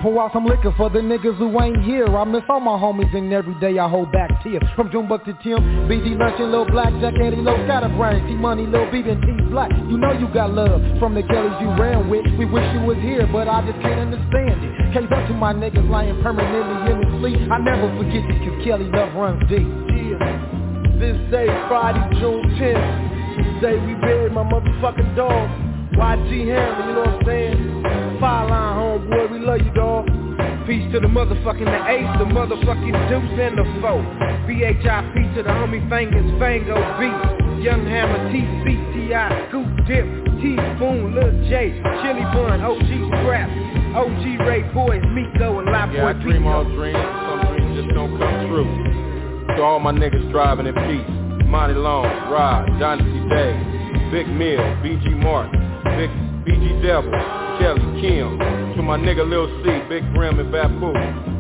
Pour out some liquor for the niggas who ain't here. I miss all my homies and every day I hold back tears. From Junebug to Tim, BD Luncheon, Lil Blackjack, Eddie Low, Scatterbrain, T-Money, Lil B, and T-Black. You know you got love from the Kellys you ran with. We wish you was here, but I just can't understand it. Case up to my niggas lying permanently in the sleep. I never forget this cause Kelly love runs deep. Yeah, this day, Friday, June 10th. This day we buried my motherfucking dog. YG Hammer, you know what I'm saying? Fire line, homeboy, we love you, dog. Peace to the motherfucking the ace, the motherfucking deuce and the foe. BHIP to the homie Fingers, Fango B. Young Hammer, TCTI, Scoop Dip, Teaspoon, Lil J, Chili Bun, OG Scrap, OG Ray Boys, Miko and Live Yeah, Boy I dream Pico. all dreams, some dreams just don't come true. To all my niggas driving in peace, Monty Long, Rod, Dynasty Day, Big Mill, BG Martin, Big BG Devil, Kelly, Kim, to my nigga Lil C, Big Grim and Bapu,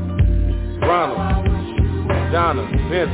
Ronald, Donna,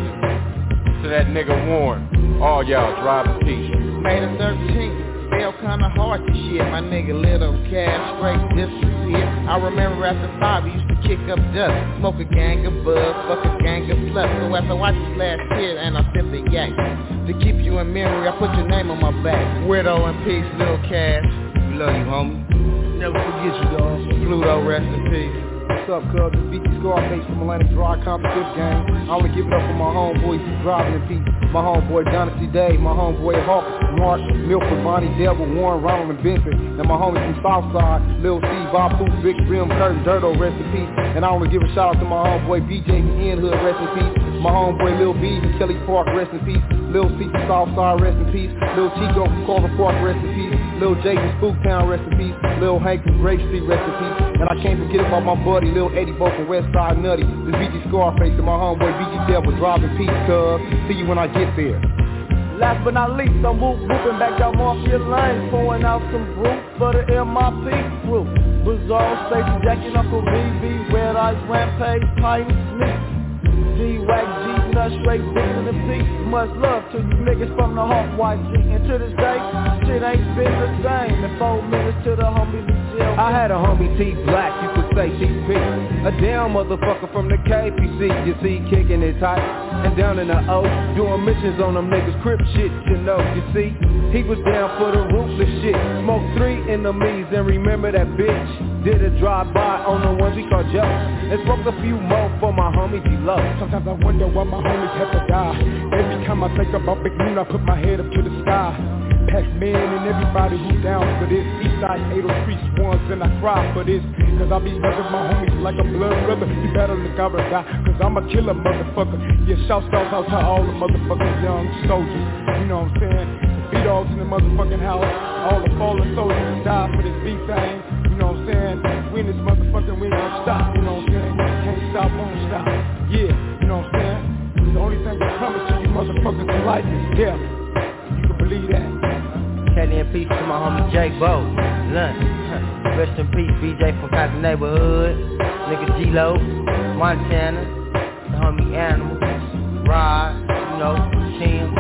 Vincent, to that nigga Warren, all y'all driving peace. May the 13th, felt kinda hard to shit. My nigga Little Cash straight disappeared. I remember after 5 we used to kick up dust, smoke a gang of bud, fuck a gang of sluts. So as I watch this last kid and I sip the yak, to keep you in memory I put your name on my back. Widow in peace, Little Cash. We love you, homie. Never forget you, dog. Pluto, rest in peace. What's up, cuz? It's BT Scarface from Atlantic Drive Competitive Game. I wanna give it up for my homeboys driving in peace. My homeboy Dynasty Day, my homeboy Hawk, Mark, Milford, Bonnie, Devil, Warren, Ronald, and Vincent. And my homies from Southside, Lil C, Bapu, Big Rim, Curtin, Dirto, rest in peace. And I wanna give a shout out to my homeboy BJ from N Hood, rest in peace. My homeboy Lil B from Kelly Park, rest in peace. Lil C from Southside, rest in peace. Lil Chico from Carver Park, rest in peace. Lil J from Spooktown, rest in peace. Lil Hank from Grape Street, rest in peace. And I can't forget about my buddy Lil Eddie Bo from Westside Nutty. This BG Scarface and my homeboy BG Devil, driving peace, cuz. See you when I get there. Last but not least, I'm whooping back out Mafia Lane, pouring out some brew for the MIP crew. Bizarre, Stacey, Jackie, Uncle BB, Red Ice, Rampage, Pine, Sneak, D-Wack, G-Nut, straight bigger than peace. Much love to you niggas from the Hawk YG. And to this day, shit ain't been the same. In 4 minutes to the homies in jail. I had a homie T-Black, you could say TP. A damn motherfucker from the KPC, you see, kicking it tight. And down in the O, doing missions on them niggas, crip shit, you know, you see. He was down for the ruthless shit. Smoked 3 enemies and remember that bitch. Did a drive-by on the ones we called Joe. And smoked a few more for my homies below. Sometimes I wonder why my homies have to die. Every time I think about Big Moon, I put my head up to the sky. Pac-Man and everybody who down for this. Eastside 803 ones and I cry for this. Cause I be loving my homies like a blood brother. You better look out or die, cause I'm a killer motherfucker. Yeah, shouts out to all the motherfucking young soldiers. You know what I'm saying? The B-Dogs in the motherfucking house. All the fallen soldiers who died for this B-thing. You know what I'm saying? We in this motherfucker, we ain't gonna stop. You know what I'm saying? Can't stop, won't stop. Yeah, you know what I'm saying? The only thing that comes to you motherfuckers in life is death. You can believe that. Kelly in peace to my homie Jake Bo, Lunch. Rest in peace, BJ from Cotton Neighborhood. Nigga G-Lo, Montana, the homie Animal, Rod, you know, Tim.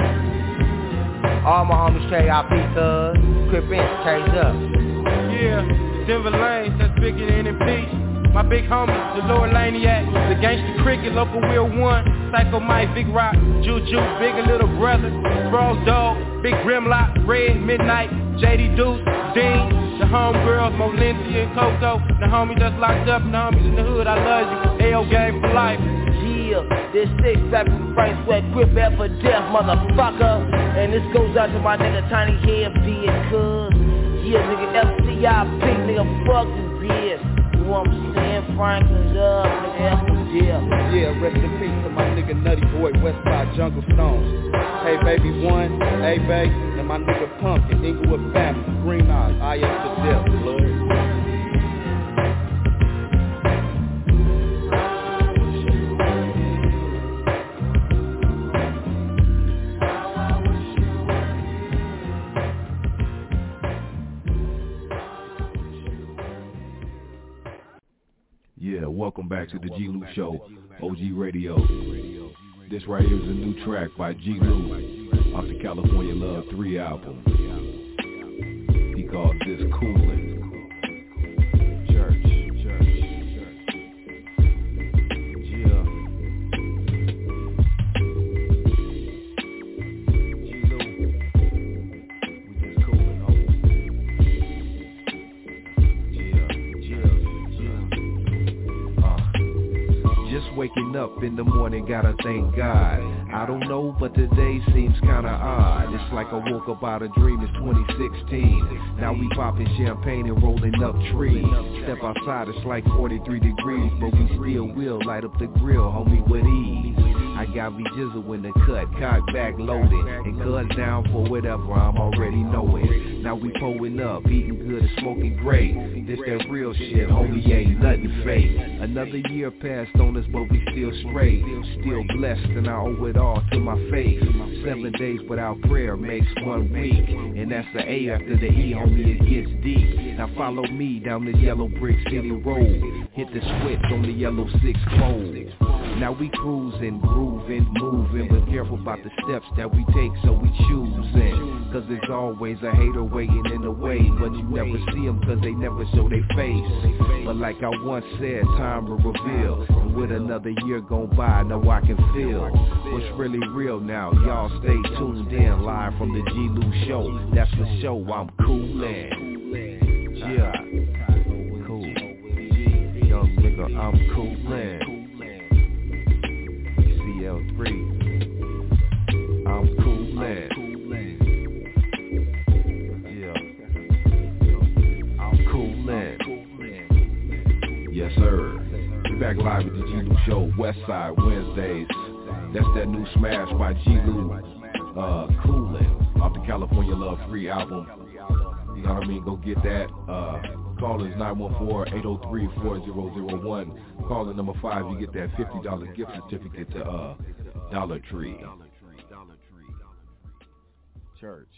All my homies KIP, cuz, Crip Inch, Chase Up. Yeah, Denver Lanes, that's bigger than in peace. My big homies, the Lord Laniac, the Gangsta Cricket, Local Will 1, Psycho Mike, Big Rock, Juju, Bigger Little Brother, Frog Dog, Big Grimlock, Red, Midnight, JD Deuce, Dean, the homegirls, Molencia and Coco, the homies that's locked up, and the homies in the hood, I love you, L Game for life. Yeah, this 6 back from Frank Sweat, Grip F for death, motherfucker. And this goes out to my nigga Tiny Head, be it cuz. Yeah, nigga FCIP, nigga fuck you, bitch. You know what I'm saying? Franklin love, nigga F for death. Yeah, rest in peace to my nigga Nutty Boy, Westside Jungle Stones. Hey baby one, hey babe, and my nigga Pumpkin, Inglewood family, Green Eyes, I am to death, blood. Yeah, welcome back to the G Lou Show, OG Radio. This right here is a new track by G Lou off the California Love 3 album. He calls this Coolin'. Church. up in the morning, gotta thank God. I don't know, but today seems kinda odd. It's like I woke up out of dream, it's 2016. Now we popping champagne and rolling up trees. Step outside, it's like 43 degrees, but we still will light up the grill, homie, with ease. I got me jizzle in the cut, cock back loaded, and cut down for whatever I'm already knowing. Now we pulling up, eating good and smoking great. This that real shit, homie, ain't nothing fake. Another year passed on us, but we still straight. Still blessed, and I owe it all to my faith. 7 days without prayer makes 1 week, and that's the A after the E, homie, it gets deep. Now follow me down the yellow brick city road. Hit the switch on the yellow 6 pole. Now we cruising, grooving, moving, but careful about the steps that we take, so we choosing. Cause there's always a hater waiting in the way, but you never see them cause they never show their face. But like I once said, time will reveal, and with another year gone by, now I can feel what's really real now. Y'all stay tuned in, live from the G Lou Show. That's the show, I'm coolin'. Yeah, cool. Young nigga, I'm coolin'. CL3, I'm coolin'. Yeah, I'm coolin'. Yes, sir. We back live with the G Lou Show, Westside Wednesdays. That's that new smash by G Lou, Coolin', off the California Love Free album. You know what I mean? Go get that. Call is 914-803-4001. Caller number 5, you get that $50 gift certificate to Dollar Tree. Church.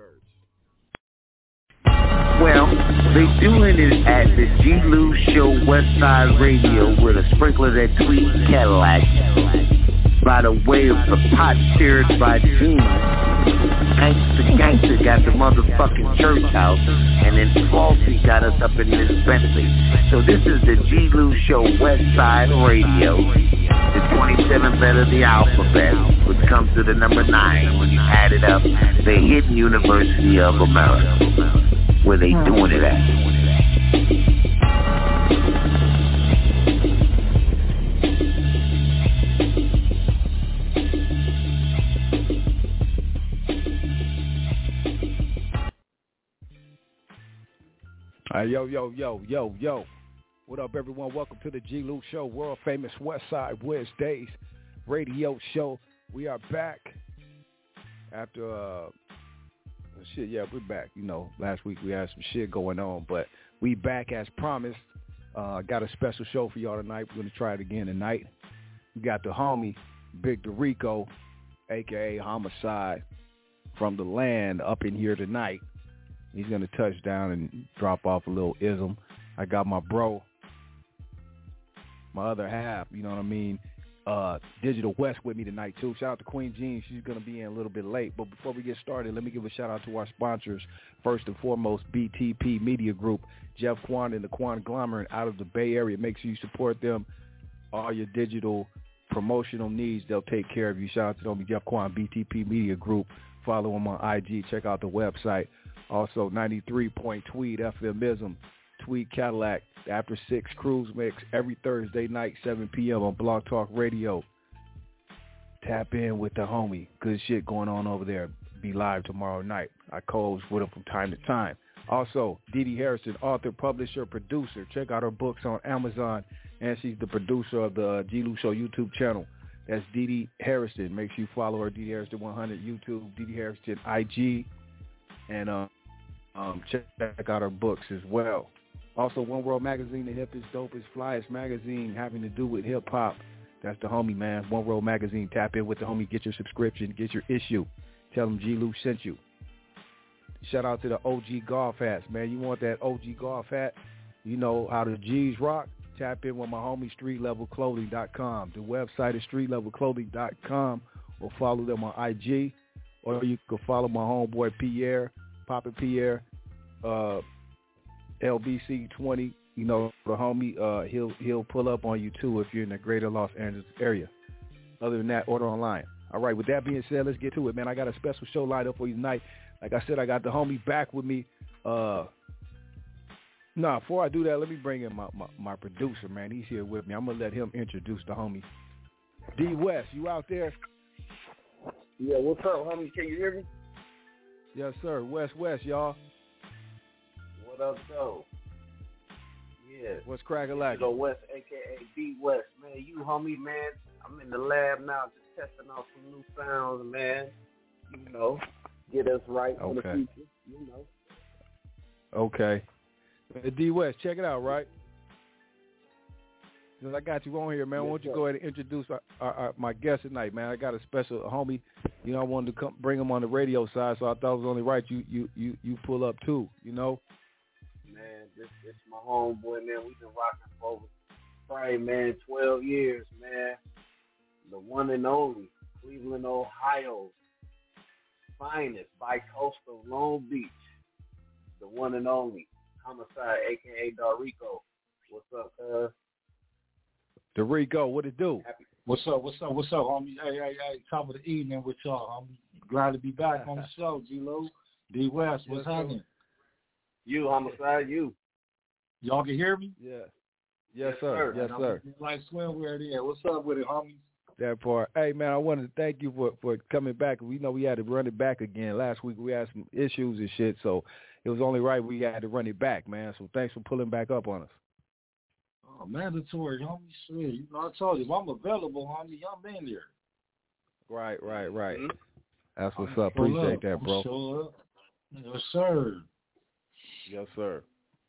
Well, they doing it at the G Lou Show Westside Radio with a sprinkle of that Tweet Cadillac by the way of the pot stirred by Gene. Gangsta got the motherfucking church house, and then Flossie got us up in this Bentley. So this is the G Lou Show Westside Radio, the 27th letter of the alphabet, which comes to the number 9 when you add it up, the Hidden University of America, where they doing it at. Yo. What up, everyone? Welcome to the G Lou Show, world famous Westside Wednesdays radio show. We are back after, we're back. You know, last week we had some shit going on, but we back as promised. Got a special show for y'all tonight. We're going to try it again tonight. We got the homie, Big Dorico, a.k.a. Homicide, from the land up in here tonight. He's going to touch down and drop off a little ism. I got my bro, my other half, you know what I mean, Digital West with me tonight, too. Shout out to Queen Jean. She's going to be in a little bit late. But before we get started, let me give a shout-out to our sponsors. First and foremost, BTP Media Group, Jeff Quan and the Quanglomerate out of the Bay Area. Make sure you support them. All your digital promotional needs, they'll take care of you. Shout out to them, Jeff Quan, BTP Media Group. Follow them on IG. Check out the website. Also, 93.Tweed FMism, Tweed Cadillac, After 6 Cruise Mix every Thursday night, 7 p.m. on Blog Talk Radio. Tap in with the homie. Good shit going on over there. Be live tomorrow night. I co-host with him from time to time. Also, Dee Dee Harrison, author, publisher, producer. Check out her books on Amazon, and she's the producer of the G Lou Show YouTube channel. That's Dee Dee Harrison. Make sure you follow her, Dee Dee Harrison 100 YouTube, Dee Dee Harrison IG, and check out her books as well. Also, One World Magazine, the hippest, dopest, flyest magazine having to do with hip-hop. That's the homie, man. One World Magazine. Tap in with the homie. Get your subscription. Get your issue. Tell them G Lou sent you. Shout out to the OG golf hats, man. You want that OG golf hat? You know how the G's rock? Tap in with my homie, StreetLevelClothing.com. The website is StreetLevelClothing.com, or follow them on IG, or you can follow my homeboy Pierre, Papa Pierre, LBC20. You know, the homie, he'll pull up on you too if you're in the greater Los Angeles area. Other than that, order online. All right, with that being said, let's get to it, man. I got a special show lined up for you tonight. Like I said, I got the homie back with me. Before I do that, let me bring in my producer, man. He's here with me. I'm going to let him introduce the homie. D West, you out there? Yeah, what's up, homie? Can you hear me? Yes, sir. West, y'all. What up, though? Yeah. What's cracking like? West, a.k.a. D West. Man, you, homie, man. I'm in the lab now just testing out some new sounds, man. You know, get us right for the future, you know. Okay. D West, check it out, right? Since I got you on here, man, why don't you go ahead and introduce my guest tonight, man? I got a special homie. You know, I wanted to come bring him on the radio side, so I thought it was only right you pull up too, you know? Man, this my homeboy, man. We've been rocking for over, probably, man, 12 years, man. The one and only Cleveland, Ohio, finest, bi-coastal Long Beach. The one and only Homicide, a.k.a. Dorico. What's up, Dorico, what it do? What's up, homie? Hey, top of the evening with y'all, homie. Glad to be back on the show, G-Lo. D West, what's happening? You, Homicide, you. Y'all can hear me? Yeah. Yes, sir. Yes, sir. Like swimwear there. What's up with it, homie? That part. Hey, man, I wanted to thank you for coming back. We know we had to run it back again. Last week we had some issues and shit, so it was only right we had to run it back, man. So thanks for pulling back up on us. Oh, mandatory, homie. Shit, you know, I told you, if I'm available, homie, y'all been there. Right. Mm-hmm. That's what's up. Appreciate that, bro. Show up. Yes, sir. Yes, sir.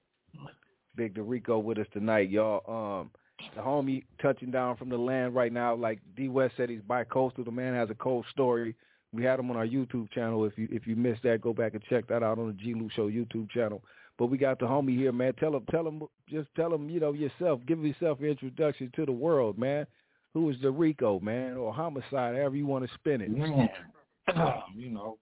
Big Dorico with us tonight, y'all. The homie touching down from the land right now. Like D West said, he's bi-coastal. The man has a cold story. We had him on our YouTube channel. If you missed that, go back and check that out on the G. Lou Show YouTube channel. But we got the homie here, man. Tell him, you know, yourself. Give yourself an introduction to the world, man. Who is Dorico, man, or Homicide, however you want to spin it. Man, you know,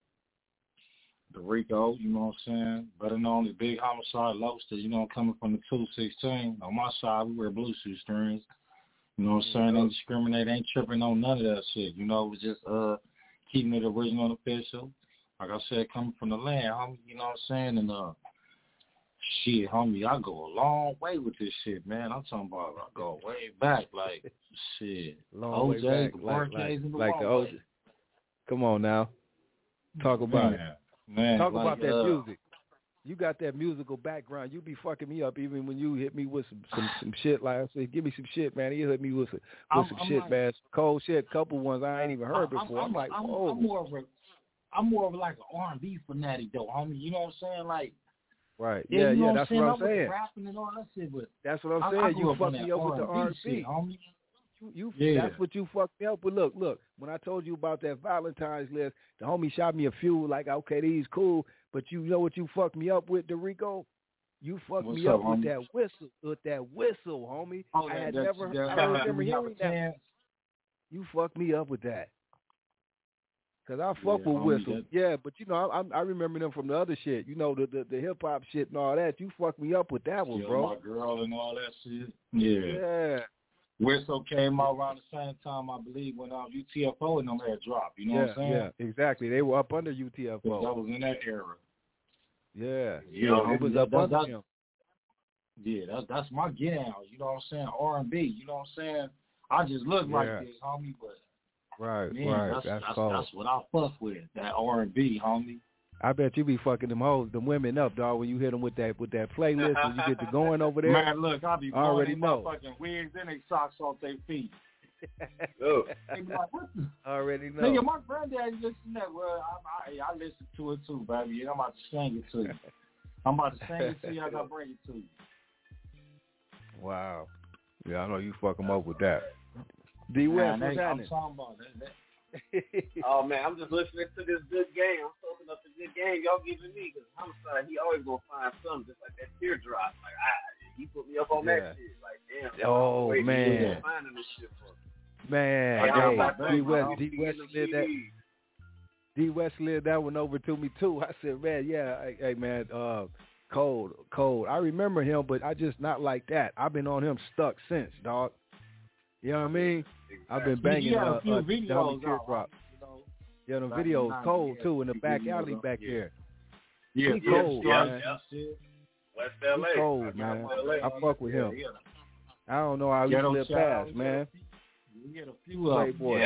Dorico, you know what I'm saying? Better known as Big Homicide Lobster, you know, coming from the 216. On my side, we wear blue shoestrings. You know what I'm saying? Ain't discriminate, ain't tripping on none of that shit. You know, it was just keeping it original and official. Like I said, coming from the land, homie, you know what I'm saying? And shit, homie, I go a long way with this shit, man. I'm talking about I go way back, like shit. Long way back, like the OJ. Come on now, talk about it. Man, talk about that music. You got that musical background. You be fucking me up even when you hit me with some shit. Like I said, give me some shit, man. You hit me with some shit, like, man. Cold shit, couple ones I ain't even heard before. I'm like, oh. I'm more of like an R&B fanatic though, homie. You know what I'm saying? Like. Right. Yeah, that's what I'm saying. Rapping and all that shit, but that's what I'm saying. You fucked me up with the R&B. That's what you fucked me up with. Look. When I told you about that Valentine's list, the homie shot me a few. Like, okay, these cool, but you know what you fucked me up with, Dorico? You fucked me up with that whistle, homie. Oh, I remember hearing that. You fucked me up with that. Cause I fuck with whistles, but you know I remember them from the other shit, you know the hip hop shit and all that. You fucked me up with that one, bro. My girl and all that shit. Yeah. Whistle came out around the same time, I believe, when UTFO and them had dropped. You know what I'm saying? Yeah, exactly. They were up under UTFO. That was in that era. Yeah, it was up under him. Yeah, that's my get out. You know what I'm saying? R&B. You know what I'm saying? I just look like this, homie, but. Right, man, right. That's what I fuck with. That R&B, homie. I bet you be fucking them hoes, them women up, dog. When you hit them with that playlist, when you get to going over there. Man, look, I be blowing my fucking wigs and they socks off their feet. They be like, what the? Already know. Nigga, my granddaddy listened to that. Well, I listen to it too, baby. I'm about to sing it to you. I'm about to sing it to you as I bring it to you. Wow. Yeah, I know you fuck them up with that. D West, what's happening? I'm talking about that. Oh man, I'm just listening to this good game. I'm soaking up the good game y'all giving me because Homicide, he always gonna find something just like that teardrop. Like he put me up on that shit. Like damn. Oh man. Finding this shit for man, D West slid that one over to me too. I said, man, hey man, cold. I remember him, but I just not like that. I've been on him stuck since, dog. You know what I mean? I've been banging a few videos teardrop. Yeah, the videos cold too in the back alley back there. Yeah, he cold, man. West LA. He cold, man. I fuck with him. I don't know how he slipped past, man. We had a few Playboy.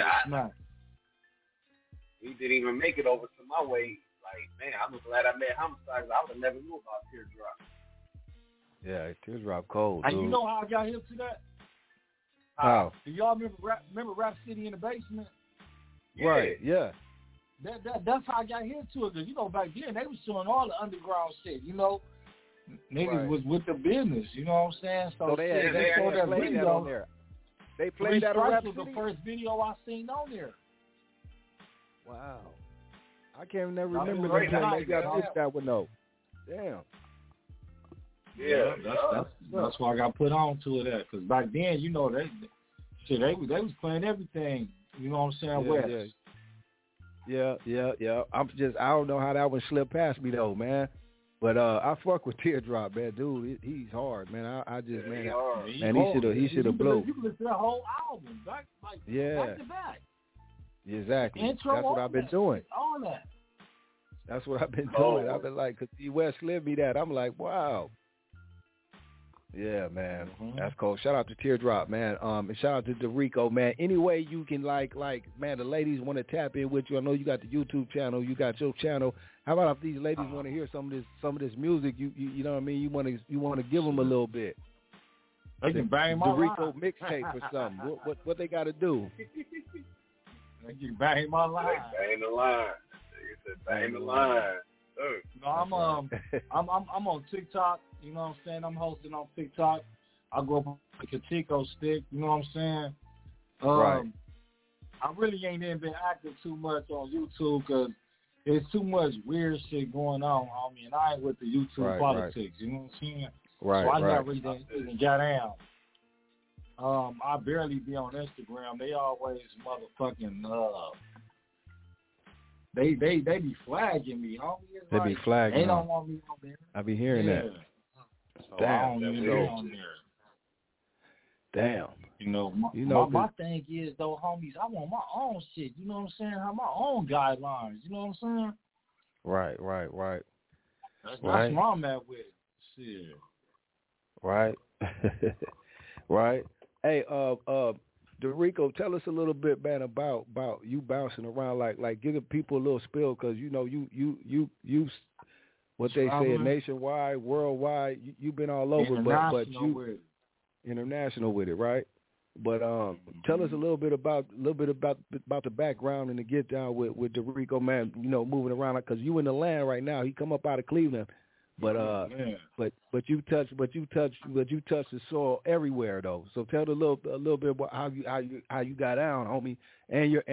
He didn't even make it over to my way. Like, man, I'm just glad I met Homicide. I would have never knew about Teardrop. Yeah, Teardrop cold, and dude. You know how I got hip to that? How? Do y'all remember Rap City in the Basement? Yeah. Right, yeah. That's how I got hip to it. Because, you know, back then, they was showing all the underground shit, you know. Niggas was with the business, you know what I'm saying? So they played that on there. They played that on Rap City? Was the first video I seen on there. Wow. I can't never remember that time. Maybe I missed that one, though. Damn. Yeah, that's why I got put on to it at. Because back then, you know, they was playing everything. You know what I'm saying? West. Yeah. I don't know how that one slipped past me though, man. But I fuck with Teardrop, man, dude. He's hard, man. I just, man, he should have blew. You can listen to the whole album, back to back. Exactly. Intro, that's what I've been doing. All that. That's what I've been doing. I've been like, cause West slid me that. I'm like, wow. Yeah, man. That's cool. Shout out to Teardrop, man. And shout out to DeRico, man. Any way you can like, man, the ladies want to tap in with you. I know you got the YouTube channel, you got your channel. How about if these ladies want to hear some of this music? You know what I mean? You want to give them a little bit. They can bang my DeRico mixtape or something. What they got to do? They can bang my line. Bang the line. They said bang the line. No, I'm on TikTok. You know what I'm saying? I'm hosting on TikTok. I go up with the Katico stick. You know what I'm saying? Right. I really ain't even been active too much on YouTube because there's too much weird shit going on. I mean, I ain't with the YouTube politics. Right. You know what I'm saying? Right. So I never even got down. I barely be on Instagram. They always motherfucking They be flagging me, homie. They be flagging. They don't want me on there. I be hearing that. So I don't even be on there. Damn. You know, my thing is though, homies, I want my own shit. You know what I'm saying? Have my own guidelines. You know what I'm saying? Right. That's where I'm at with it. Shit. Right. Right. Hey, DeRico, tell us a little bit, man, about you bouncing around, like giving people a little spill, because you know you what they say nationwide, worldwide. You've been all over, but you international with it, right? But tell us a little bit about the background and the get down with DeRico, man. You know, moving around because you in the land right now. He come up out of Cleveland. But but you touch the soil everywhere though. So tell a little bit about how you got down, homie, and your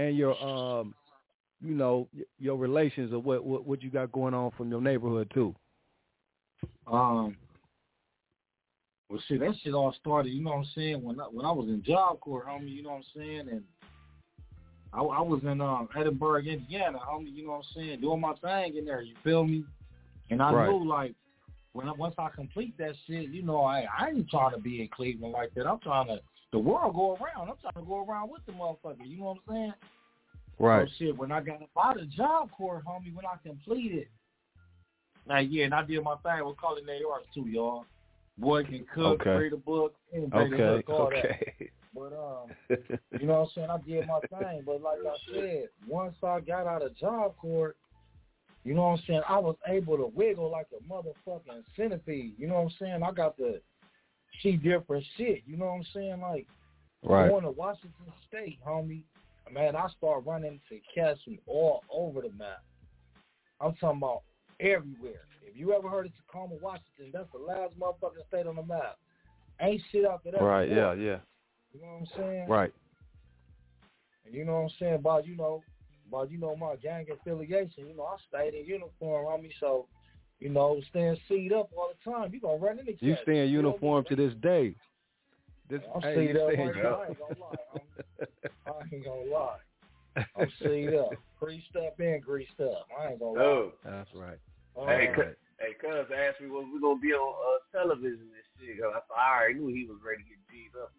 you know, your relations of what you got going on from your neighborhood too. Well, shit, that shit all started. You know what I'm saying? When I was in Job Corps, homie. You know what I'm saying? And I was in Edinburgh, Indiana, homie. You know what I'm saying? Doing my thing in there. You feel me? And I knew, like, once I complete that shit, you know, I ain't trying to be in Cleveland like that. I'm trying to, the world go around. I'm trying to go around with the motherfucker. You know what I'm saying? Right. So shit, when I got out of Job Corps, homie, when I completed, and I did my thing with culinary arts too, y'all. Boy can cook, read a book, and all that. But, you know what I'm saying? I did my thing. But like I said, once I got out of Job Corps, you know what I'm saying, I was able to wiggle like a motherfucking centipede. You know what I'm saying? I got to see different shit. You know what I'm saying? Like, going to Washington State, homie, man, I start running to cats from all over the map. I'm talking about everywhere. If you ever heard of Tacoma, Washington, that's the last motherfucking state on the map. Ain't shit after that. Right, before. yeah. You know what I'm saying? Right. And you know what I'm saying? About my gang affiliation, you know, I stayed in uniform, homie, so, you know, staying seed up all the time. You gonna run into you stay in uniform to this day. I'm seed up right now. I ain't gonna lie. I ain't gonna lie. I'm seed up. Creased up and greased up. I ain't gonna lie. That's right. Hey, cuz asked me when we gonna be on television and shit. I already knew he was ready to get G'd up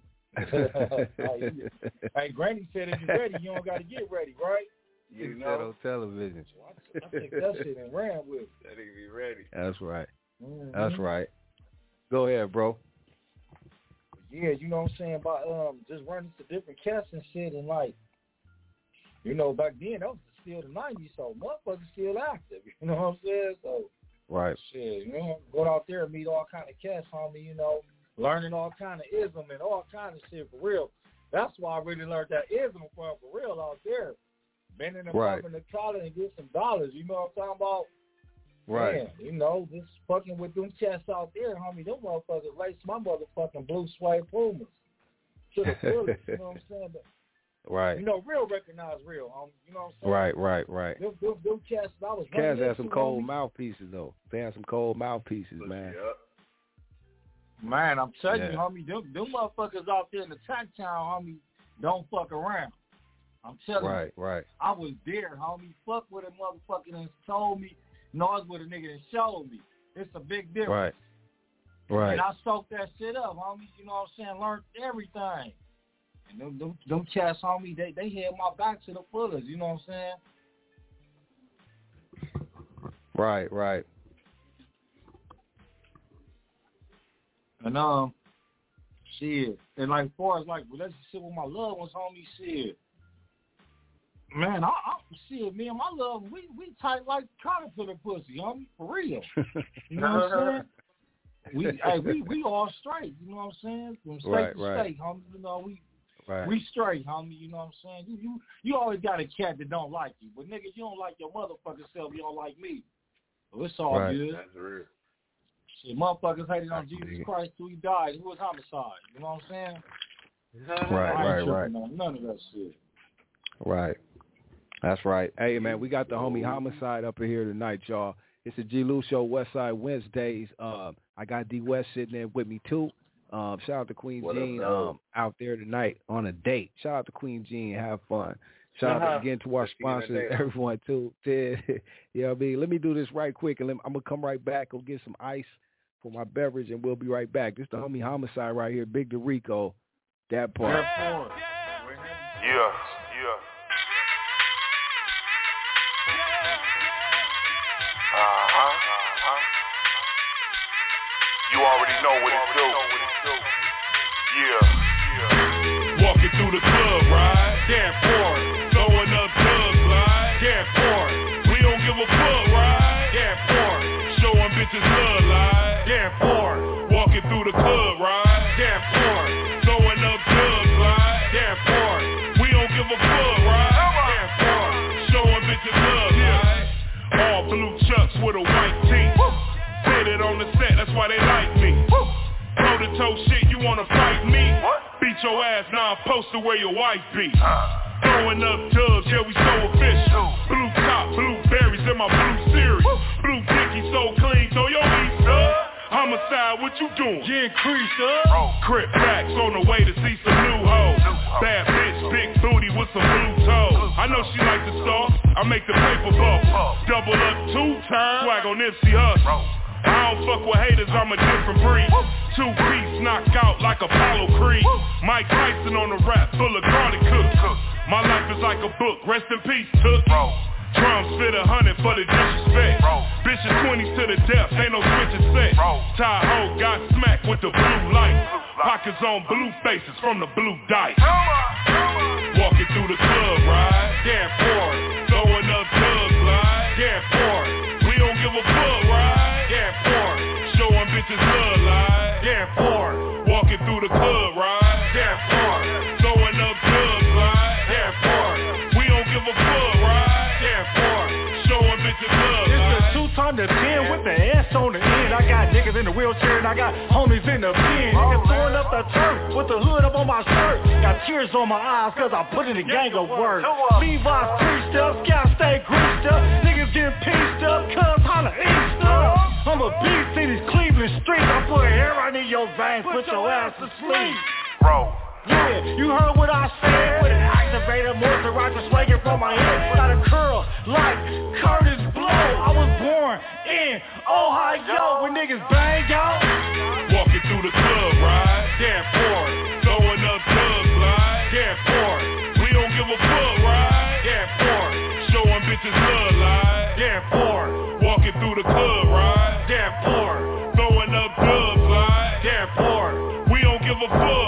and shit. Hey, Granny said if you're ready, you don't got to get ready, right? You know, said on television. I think that shit and ran with it. That nigga be ready. That's right. Mm-hmm. That's right. Go ahead, bro. yeah, you know what I'm saying, by just running to different cats and shit, and like, you know, back then that was still the 90s, so motherfuckers still active. You know what I'm saying? So right, shit, you know, going out there and meet all kind of cats, homie. You know, learning all kind of ism and all kind of shit for real. That's why I really learned that ism for real out there. Bending them up in the collar and get some dollars. You know what I'm talking about? Right. Man, you know, just fucking with them cats out there, homie. Them motherfuckers laced my motherfucking blue suede Pumas to the fullest. You know what I'm saying? But, right. you know, real recognize real, homie. You know what I'm saying? Right. Them cats, I was cats had some cold homie. mouthpieces, though. They had some cold mouthpieces, man. Man, I'm telling you, homie, them motherfuckers out there in the track town, homie, don't fuck around. I'm telling you. Right. I was there, homie. Fuck with a motherfucker and told me. Knows what a nigga that showed me. It's a big difference. Right. And I soaked that shit up, homie. You know what I'm saying? Learned everything. And them cats, homie, they had my back to the fullest. You know what I'm saying? Right. And shit. And like, as far as like relationship with my loved ones, homie, shit. Man, I shit, me and my love, we tight like caterpillar pussy, homie, for real. You know what I'm saying? We all straight, you know what I'm saying? From state to state, homie, you know, we straight, homie, you know what I'm saying? You always got a cat that don't like you, but nigga, you don't like your motherfucking self, you don't like me. So it's all good. That's real. Shit, motherfuckers hated on Jesus Christ till he died. It was homicide, you know what I'm saying? Right. None of that shit. Right. That's right. Hey, man, we got the homie Homicide up in here tonight, y'all. It's the G. Lou Show, Westside Wednesdays. I got D. West sitting there with me, too. Shout out to Queen Jean out there tonight on a date. Shout out to Queen Jean. Have fun. Shout out again to our sponsors, everyone, too. Ted, you know what I mean? Let me do this right quick, and I'm going to come right back. Go get some ice for my beverage, and we'll be right back. This is the homie Homicide right here, Big DeRico. That part. Yeah. You already know what it do. Yeah. Walking through the club, right? Damn poor. Throwing up drugs, right? Damn poor. We don't give a fuck, right? Damn poor. Showing bitches love, right? Damn poor. Walking through the club, right? Damn poor. Throwing up drugs, right? Damn poor. We don't give a fuck, right? Damn poor. Showing bitches love, right? All blue chucks with a white tee. Fitted on the set, that's why they like me. Toe-to-toe shit, you wanna fight me? Beat your ass, now I'm posted where your wife be. Throwing up dubs, yeah, we so official. Blue top, blue berries in my blue series. Blue dicky, so clean, throw your east up. Homicide, what you doing? Getting creased up. Crip backs on the way to see some new hoes. Bad bitch, big booty with some blue toes. I know she like the sauce, I make the paper bubble. Double up 2 times, swag on MC Hustle. I don't fuck with haters, I'm a different breed. 2-piece knocked out like Apollo Creed. Mike Tyson on the rap, full of garlic cooks. My life is like a book, rest in peace, Took. Drums fit 100 for the disrespect. Bitches 20s to the death, ain't no switching set. Tahoe got smacked with the blue light. Pockets on blue faces from the blue dice. Walking through the club, right? Damn poor. Throwing up drugs, right? Damn poor. We don't give a fuck, right? Damn poor. Showing bitches love, right? Damn poor. Walking through the club, right? Damn poor. Throwing up drugs, right? Damn poor. We don't give a fuck, right? Damn poor. Showing bitches love, right? It's a 2 times the 10 with the S on the end. I got niggas in the wheelchair and I got homies in the pen. Niggas throwing up the turf with the hood up on my shirt. Got tears on my eyes cause I put in a gang of work. Levi's creased up, Scout stay greased up. Niggas getting pieced up cause holla Easter. I'm a beast in these Cleveland streets. I put hair right in your veins, put your ass to sleep. Yeah, you heard what I said. With an activator, moisturizer swinging from my head. Got a curl like Curtis Blow. I was born in Ohio when niggas bang out. Walking through the club, right? Damn poor. Throwing up drugs, right? Damn poor. We don't give a fuck, right? Damn poor. Showing bitches love, right? Damn poor. Walking through the club, right? Damn poor. Throwing up drugs, right? Damn poor. We don't give a fuck.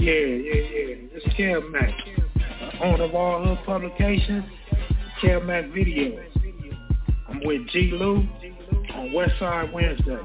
It's Kev Mack, owner of all Hood Publications, Kev Mack Videos. I'm with G. Lou on Westside Wednesday.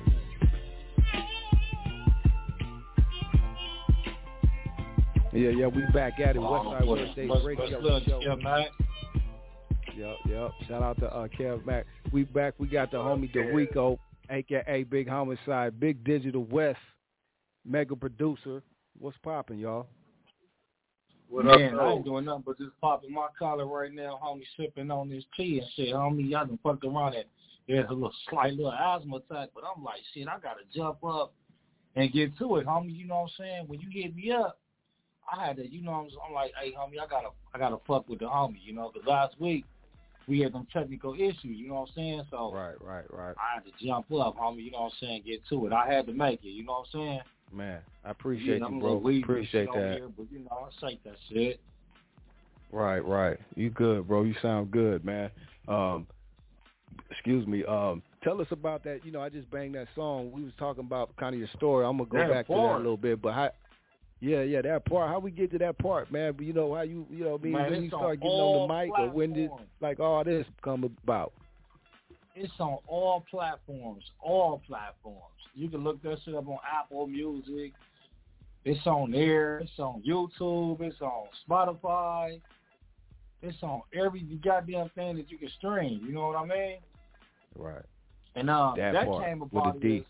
Yeah, we back at it. Westside Wednesday radio show. Kev Mack. Yep. Shout out to Kev Mack. We back. We got the homie DeRico, a.k.a. Big Homicide, Big Digital West, mega producer. What's popping, y'all? Man, I ain't doing nothing but just popping my collar right now, homie, sipping on this tea and shit. Homie, y'all done fucked around it. There's a slight little asthma attack, but I'm like, shit, I got to jump up and get to it, homie. You know what I'm saying? When you hit me up, I had to, you know, I'm like, hey, homie, I gotta fuck with the homie, you know, because last week we had some technical issues, you know what I'm saying? So right. I had to jump up, homie, you know what I'm saying, get to it. I had to make it, you know what I'm saying? Man, I appreciate you, bro. Appreciate that. Here, but, you know, I shake that shit. Right. You good, bro. You sound good, man. Excuse me. Tell us about that. You know, I just banged that song. We was talking about kind of your story. I'm going to go back to that a little bit, but Yeah, that part. How we get to that part, man? But you know how you know, when you start getting on the mic, or when did like all this come about? It's on all platforms. You can look that shit up on Apple Music. It's on there. It's on YouTube. It's on Spotify. It's on every goddamn thing that you can stream. You know what I mean? Right. And that came about with a D.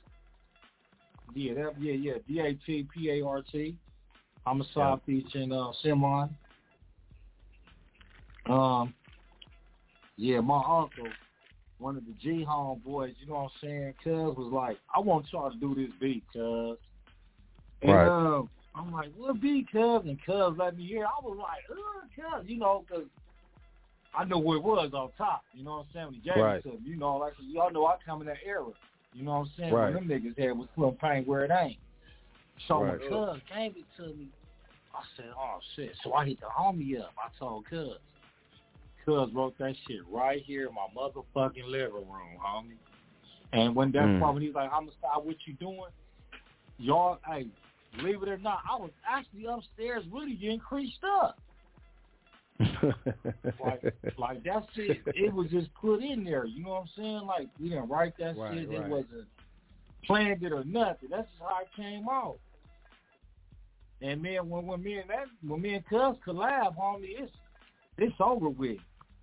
DATPART. Homicide featuring Simon. My uncle, one of the G homeboys, you know what I'm saying, cuz was like, I want y'all to do this beat, cuz. And right. I'm like, what beat, cuz? And cuz let me hear. I was like, cuz, you know, cuz I know what it was on top, you know what I'm saying, when he gave it to me. You know, like, y'all know I come in that era, you know what I'm saying, when them niggas had was putting pain where it ain't. So when cuz gave it to me, I said, oh, shit. So I hit the homie up. I told cuz. Cuz wrote that shit right here in my motherfucking living room, homie. And when that part, when he's like, Homicide, what you doing? Y'all, hey, believe it or not, I was actually upstairs really getting creased up. like that shit, it was just put in there. You know what I'm saying? Like, we didn't write that shit. It wasn't planned it or nothing. That's just how it came out. And man, when me and Cuz collab, homie, it's over with.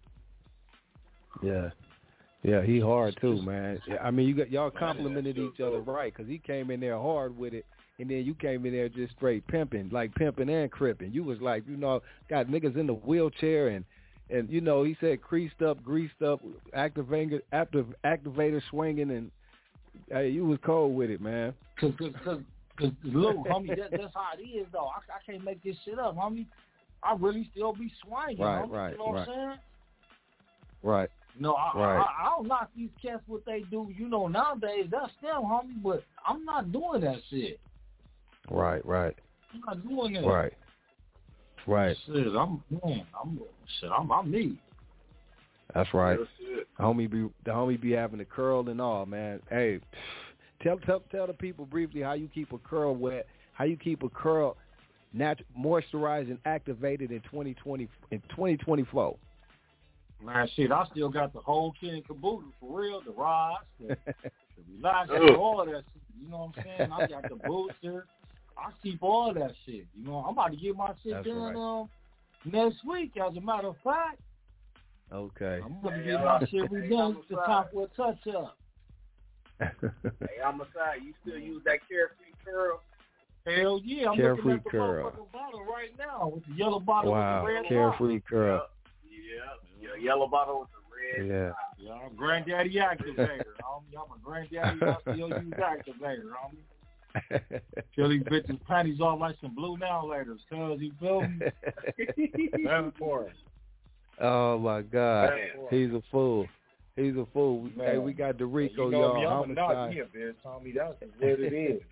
Yeah, he hard too, man. I mean, y'all complimented each other right, because he came in there hard with it, and then you came in there just straight pimping, like pimping and cripping. You was like, you know, got niggas in the wheelchair and you know, he said creased up, greased up, activator swinging, and hey, you was cold with it, man. Cause look, homie, that's how it is, though. I can't make this shit up, homie. I really still be swinging, homie. You know what I'm saying? Right. No, I don't knock these cats what they do. You know, nowadays, that's them, homie, but I'm not doing that shit. Right. I'm not doing that. Right. Shit, I'm me. That's right. The homie be having the curl and all, man. Hey, tell the people briefly how you keep a curl wet, how you keep a curl moisturized and activated in 2024. Man, shit, I still got the whole kit and caboodle, for real, the rods, the relaxer, all that shit. You know what I'm saying? I got the booster. I keep all that shit. You know, I'm about to get my shit done next week, as a matter of fact. Okay. I'm going to get my shit redone to top with touch-up. Hey, Homicide, you still use that Carefree curl? Hell yeah, I'm looking at the motherfucking bottle right now with the yellow bottle with the red Carefree line. curl. Yeah, yellow bottle with the red. Yeah, I'm granddaddy activator, homie. I'm a granddaddy. I still use activator, homie. Kill these bitches' panties off like some blue now laters, cuz you feel me? Oh my God, he's a fool. Man. Hey, we got DeRico, y'all. I'm not here, bitch, homie. That's what it is.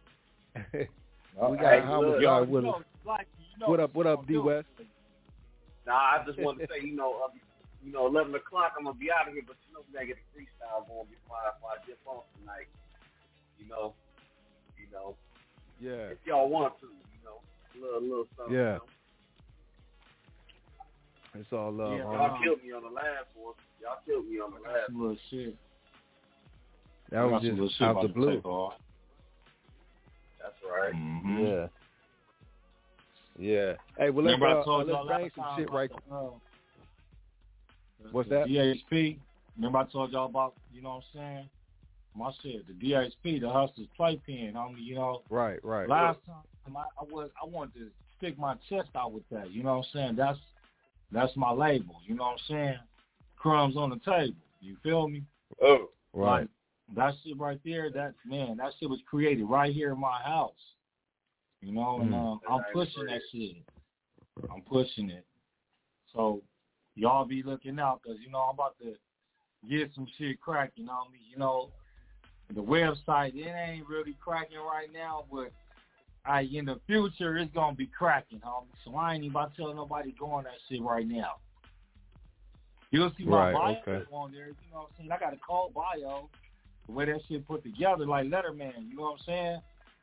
We got Homicide with us. What up, D West? Nah, I just wanted to say, you know, 11 o'clock, I'm going to be out of here, but you know, we got to get a freestyle going before I dip off tonight. You know. Yeah. If y'all want to, you know. little something. Yeah. It's all love. Y'all killed me on the last one. Some little shit. That was just out the blue. That's right. Mm-hmm. Yeah. Yeah. Hey, well, let's bang some shit right quick. What's that? DHP. Remember I told y'all about, you know what I'm saying? My shit, the DHP, the Hustlers Playpen, homie, you know. Right. Last time I wanted to stick my chest out with that, you know what I'm saying? That's my label, you know what I'm saying? Crumbs on the table, you feel me? Oh, right. Like, that shit right there, that shit was created right here in my house, you know, and I'm pushing that shit. I'm pushing it. So, y'all be looking out, because, you know, I'm about to get some shit cracking on me, you know. The website, it ain't really cracking right now, but in the future, it's going to be cracking, homie. So I ain't even about to tell nobody go on that shit right now. You'll see my bio on there, you know what I'm saying? I got a cold bio, the way that shit put together, like Letterman, you know what I'm saying?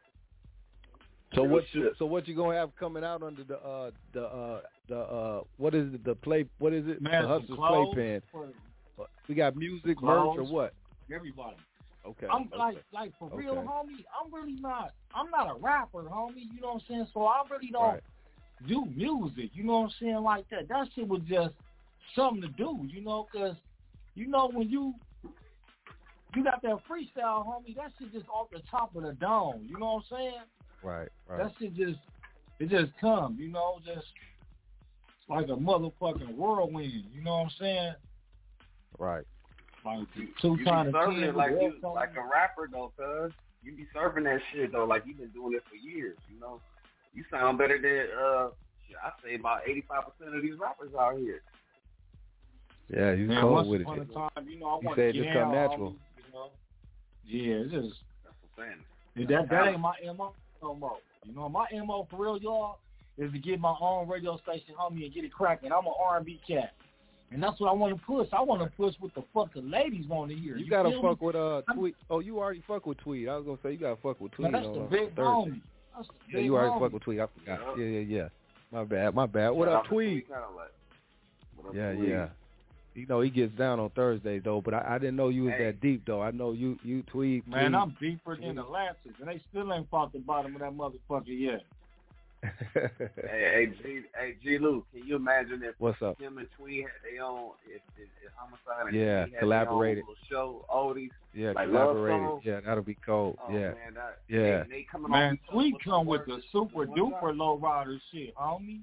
So what you gonna have coming out under the what is it, the play, what is it? Man, the Hustlers Playpen. We got music, merch, or what? Everybody. Okay. I'm like for real, homie, I'm not a rapper, homie, you know what I'm saying? So I really don't do music, you know what I'm saying, like that. That shit was just something to do, you know, because, you know, when you got that freestyle, homie, that shit just off the top of the dome, you know what I'm saying? Right. That shit just comes, you know, just like a motherfucking whirlwind, you know what I'm saying? Right. Like you be serving it like a rapper though, cuz. You be serving that shit though, like you've been doing it for years, you know. You sound better than I say about 85% of these rappers out here. Yeah, you cold with it. Once upon a time, you know, I you say it just come natural. You know? Yeah, it's just that's what I'm saying. That ain't my MO no more. You know, my MO for real, y'all, is to get my own radio station, homie, and get it cracking. I'm an R&B cat. And that's what I want to push. I want to push what the fuck the ladies want to hear. You got to fuck with Tweet. Oh, you already fuck with Tweet. I was going to say, you got to fuck with Tweet. That's the big homie. Yeah, you already fuck with Tweet. I forgot. Yeah. My bad. What up, Tweet? Yeah. You know, he gets down on Thursdays, though, but I didn't know you was that deep, though. I know you Tweet. Man, I'm deeper than the Lancers, and they still ain't fought the bottom of that motherfucker yet. hey, G. Lou, can you imagine if What's up? him and Tweet had their own, if Homicide and Tweet had collaborated their own little show, oldies, like collaborated. Yeah, that'll be cold. Oh, yeah, man, man, Tweet come with the super duper low rider shit, homie.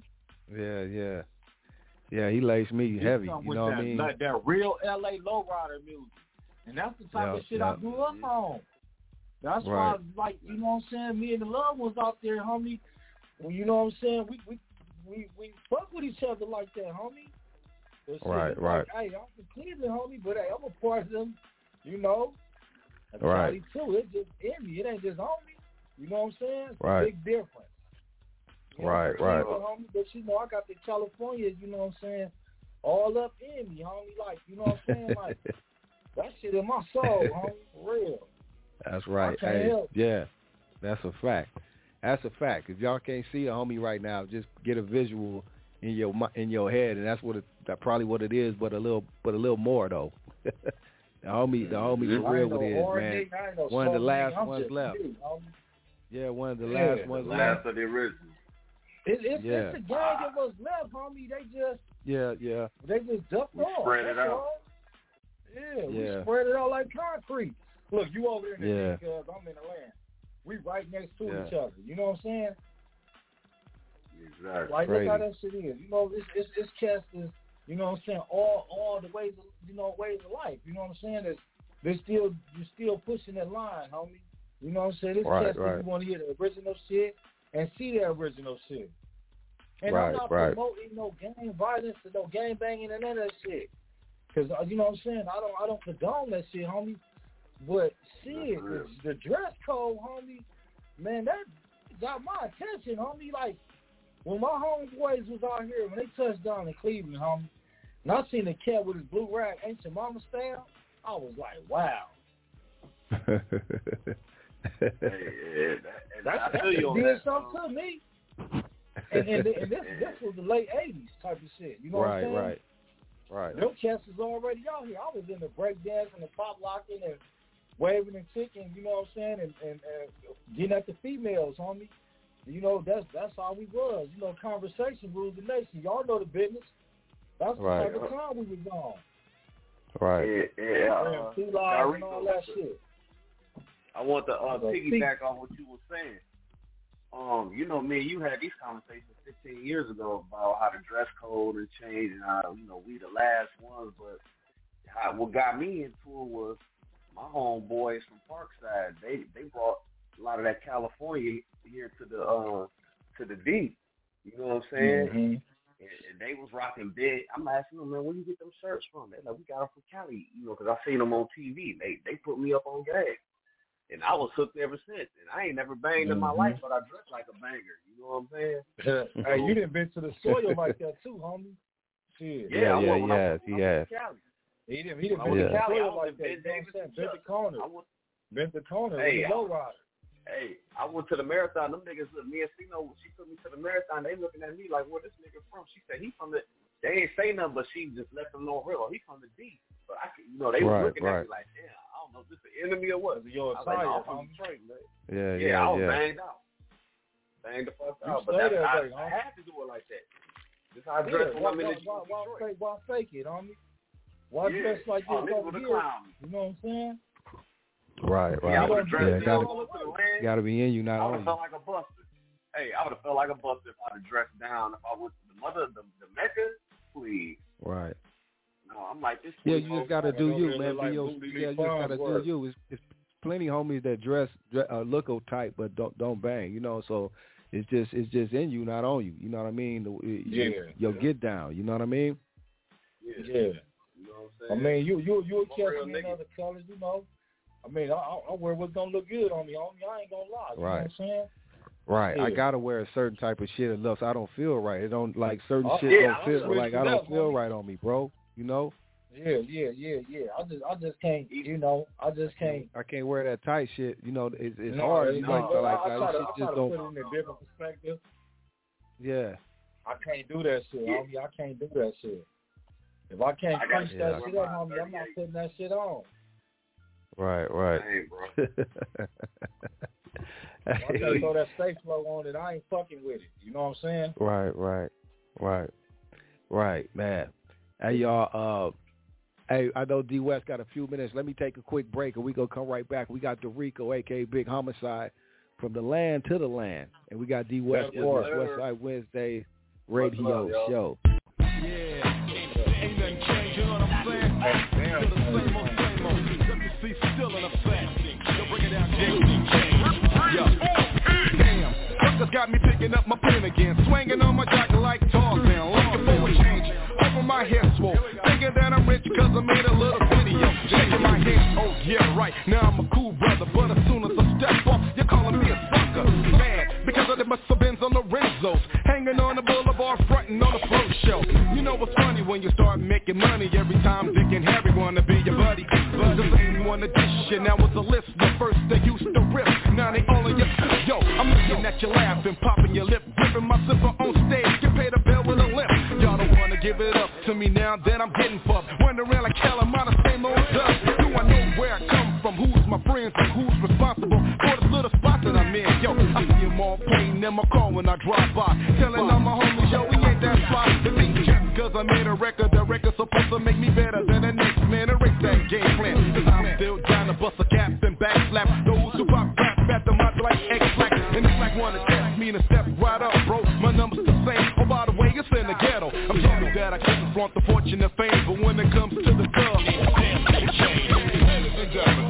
Yeah, he lays me heavy. You know what I mean? Like that real LA low rider music, and that's the type of shit I grew up on. That's why, like, you know what I'm saying? Me and the loved ones out there, homie. Well, you know what I'm saying? We fuck with each other like that, homie. Right. Like, hey, I'm from Cleveland, homie, but hey, I'm a part of them, you know. That's right. Too. It's just in me. It ain't just on me. You know what I'm saying? It's right. a big difference. You know, right. Homie, but you know, I got the California, you know what I'm saying, all up in me, homie. Like, you know what I'm saying? Like, that shit in my soul, homie, for real. That's right. Hey, yeah, that's a fact. That's a fact. If y'all can't see a homie right now, just get a visual in your head, and that's probably what it is, but a little more though. the homie for real what it is, man. One of the last ones left. Yeah, one of the last ones left. Last of the original. It's a gang that was left, homie. They just They just ducked off. Spread it out. We spread it out like concrete. Look, you over there in the because I'm in the land. We right next to each other. You know what I'm saying? Exactly. Like, look how that shit is. You know, it's cast is, you know what I'm saying, all the ways of, ways of life. You know what I'm saying? You're still pushing that line, homie. You know what I'm saying? This cast is you want to hear the original shit and see the original shit. And I'm not promoting no gang violence or no gang banging and none of that shit. Because, you know what I'm saying? I don't condone that shit, homie. But shit, the dress code, homie, man, that got my attention, homie. Like, when my homeboys was out here, when they touched down in Cleveland, homie, and I seen the cat with his blue rag, ain't your mama style, I was like, wow. That did something to me. and this was the late 80s type of shit. You know what I'm saying? Right. Them cats was already out here. I was in the break dance and the pop locking and waving and ticking, you know what I'm saying, and getting at the females, homie. You know, that's how we was. You know, conversation rules the nation. Y'all know the business. That's the type of time we was on. Right. Yeah. Two lives and all that shit. I want to piggyback on what you were saying. You know, me and you had these conversations 15 years ago about how the dress code and change, and how, you know, we the last ones. But what got me into it was my homeboys from Parkside. They brought a lot of that California here to the D. You know what I'm saying? Mm-hmm. And they was rocking big. I'm asking them, man, where you get them shirts from? They're like, we got them from Cali, you know, because I seen them on TV. They put me up on game. And I was hooked ever since. And I ain't never banged in my life, but I dress like a banger. You know what I'm saying? Hey, you done been to the soil like that too, homie. Shit. Yeah, he has. He done been to the soil like that. Bent the corner. Hey, low rider. Hey, I went to the marathon. Them niggas, me and Sino, she took me to the marathon. They looking at me like, where this nigga from? She said, he from the, they ain't say nothing, but she just let them know real. He from the D. But I could, you know, they was looking at me like, damn, I don't know, is this the enemy or what? Your I was like, no, I'm from Detroit, man. Yeah, I was banged out. Banged the fuck out. But I had to do it like that. This is how I dress when I'm in Detroit. Why fake it, homie? Why dress like this over here? You know what I'm saying? Right. Yeah, gotta be in you, not I would on have felt like a buster. Hey, I would have felt like a buster if I'd have dressed down. If I was the Mecca, please. Right. No, I'm like this. Yeah, you just gotta do you, man. You just gotta do you. It's plenty homies that dress look type, but don't bang. You know, so it's just in you, not on you. You know what I mean? Your get down. You know what I mean? Yeah. You know what I'm saying? I mean, you catch me in other colors, you know. I mean, I wear what's gonna look good on me, homie. I ain't gonna lie. You know what I'm saying? Right. Yeah. I gotta wear a certain type of shit else I don't feel right. It don't like certain shit don't feel like I don't feel right on me, bro. You know? Yeah. I just can't, you know, I can't wear that tight shit. You know, it's hard. You like that. Shit just don't put it in a different perspective. Yeah. I can't do that shit, homie. I can't do that shit. If I can't punch that shit up, homie, I'm not putting that shit on. Right. Hey, bro. I just throw that Stay Flow on it. I ain't fucking with it. You know what I'm saying? Right, man. Hey, y'all. Hey, I know D West got a few minutes. Let me take a quick break, and we gonna come right back. We got Dorico, aka Big Homicide, from the land to the land, and we got D West for this Westside Wednesday radio show. Yeah, ain't nothing changed. You know what I'm saying? Still the same old. Still in effect. You'll bring it down, Yo. Damn. Suckers got me picking up my pen again. Swinging on my jacket like Tarzan. Looking for a change. Over my head swole. Thinking that I'm rich cause I made a little video. Shaking my hand. Oh yeah, right. Now I'm a cool brother. But as soon as I step off, you're calling me a sucker. Man, because of the Mercedes on the Renzos. Hanging on the boulevard, fronting on the float show. You know what's funny when you start making money. Every time Dick and Harry wanna be your buddy. But the ain't one addition. Now it's a list. The first they used to rip. Now they all in your yo. I'm looking at you laughing, popping your lip, gripping my zipper on stage. Get paid a bill with a lip. Y'all don't wanna give it up to me now that I'm getting fucked. Wondering like hell, I'm on the same old stuff. Do I know where I come from? Who's my friends and who's responsible for this little spot that I'm in? Yo, I see them all playing in my car when I drive by, telling all my homies, yo, we ain't that fly. It ain't just cause I made a record, the record's supposed to make me better than the next man. Erase that game plan, cause I'm still down to bust a cap and backslap those who pop rap at the mouth like X-Lack. And it's like one to test me to step right up, bro. My number's the same. Oh, by the way, it's in the ghetto. I'm sorry that I couldn't flaunt the fortune and fame, but when it comes to the club, it changes.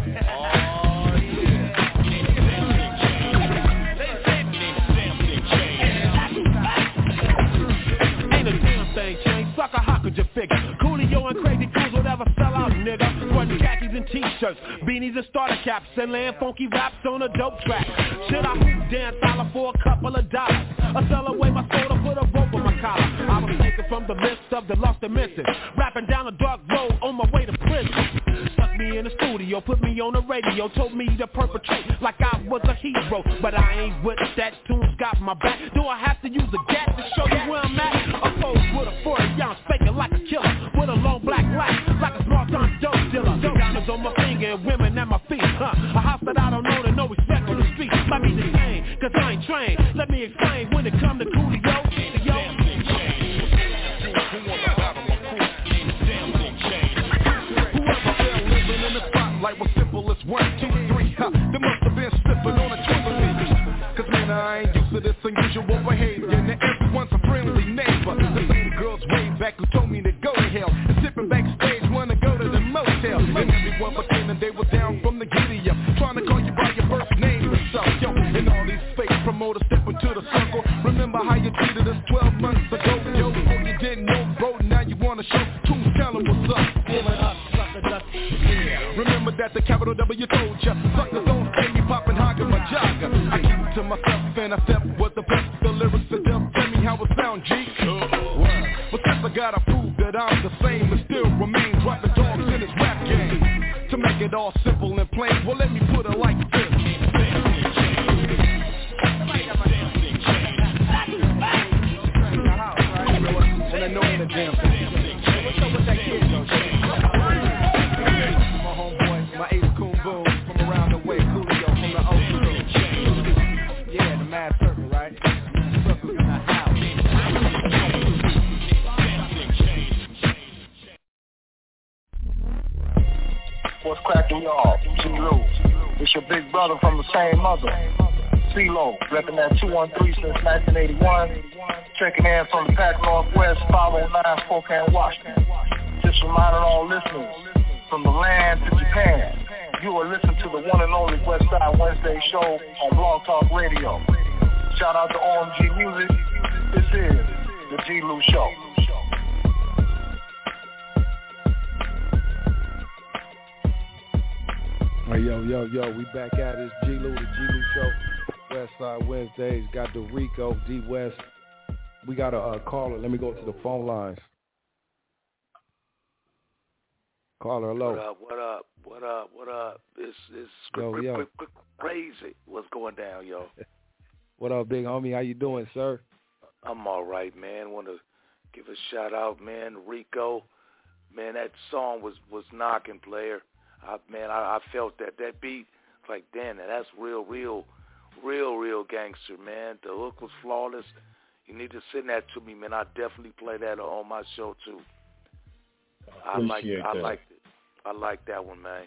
Sucker, how could you figure? Coolio and Crazy Coos would ever sell out, nigga. Sporting khakis and t-shirts, beanies and starter caps, and laying funky raps on a dope track. Should I hoop dance holler for a couple of dollars? Or sell away my soul to put a rope on my collar? I was taken from the list of the lost and missing, rapping down a dark road on my way to prison. Suck me in the studio, put me on the radio, told me to perpetrate like I was a hero. But I ain't with that, tunes got my back. Do I have to use a gat to show you where I'm at? A pose with a 40 ounce, faking like a killer, with a long black light, like a small-time dope dealer. Diamonds on my finger and women at my feet, A house that I don't know to no respect on the street. Might be the same, cause I ain't trained. Let me explain when it come to Coolio. Like was simple as 1, 2, 3, They must have been slipping on a twist. Cause man, I ain't used to this unusual behavior. And everyone's a friendly neighbor. The same girls way back who told me to go to hell. And sipping backstage, wanna go to the motel. And everyone pretending they were down from the giddy up, trying to call you by your first name and stuff. Yo, and all these fake promoters stepping to the circle. Remember how you treated us 12 months ago? Yo, before you didn't know, bro, now you wanna show. Tunes, tell them what's up. Remember that the capital W told ya. Suckers don't stay me poppin' hog in my jogger. I keep it to myself and I step with the best. The lyrics to them tell me how it sound, G. But since I gotta prove that I'm the same and still remain dropping dogs in this rap game. To make it all simple and plain, well let me put it like this. And I know in the damn thing. What's up with that kid though, my ace coon boom from around the way, Coolio from the old school. Yeah, the mad circle, right? Circles in the house. What's cracking y'all? G-Lou. It's your big brother from the same mother. CeeLo, repping that 213 since 1981. Checking in from the Pac Northwest, 509 Spokane, Washington. Just reminding all listeners, from the land to Japan, you are listening to the one and only Westside Wednesday show on Blog Talk Radio. Shout out to OMG Music. This is the G-Lou Show. Hey, yo, we back at it. It's G-Lou, the G-Lou Show. Westside Wednesdays, got the Rico, D West. We got a caller. Let me go to the phone lines. Caller, hello. What up? It's crazy what's going down, yo. What up, big homie? How you doing, sir? I'm all right, man. Want to give a shout out, man. Rico, man, that song was knocking, player. I felt that beat. Like, damn, that's real gangster, man. The hook was flawless. You need to send that to me, man. I definitely play that on my show too. I like it. I like that one, man.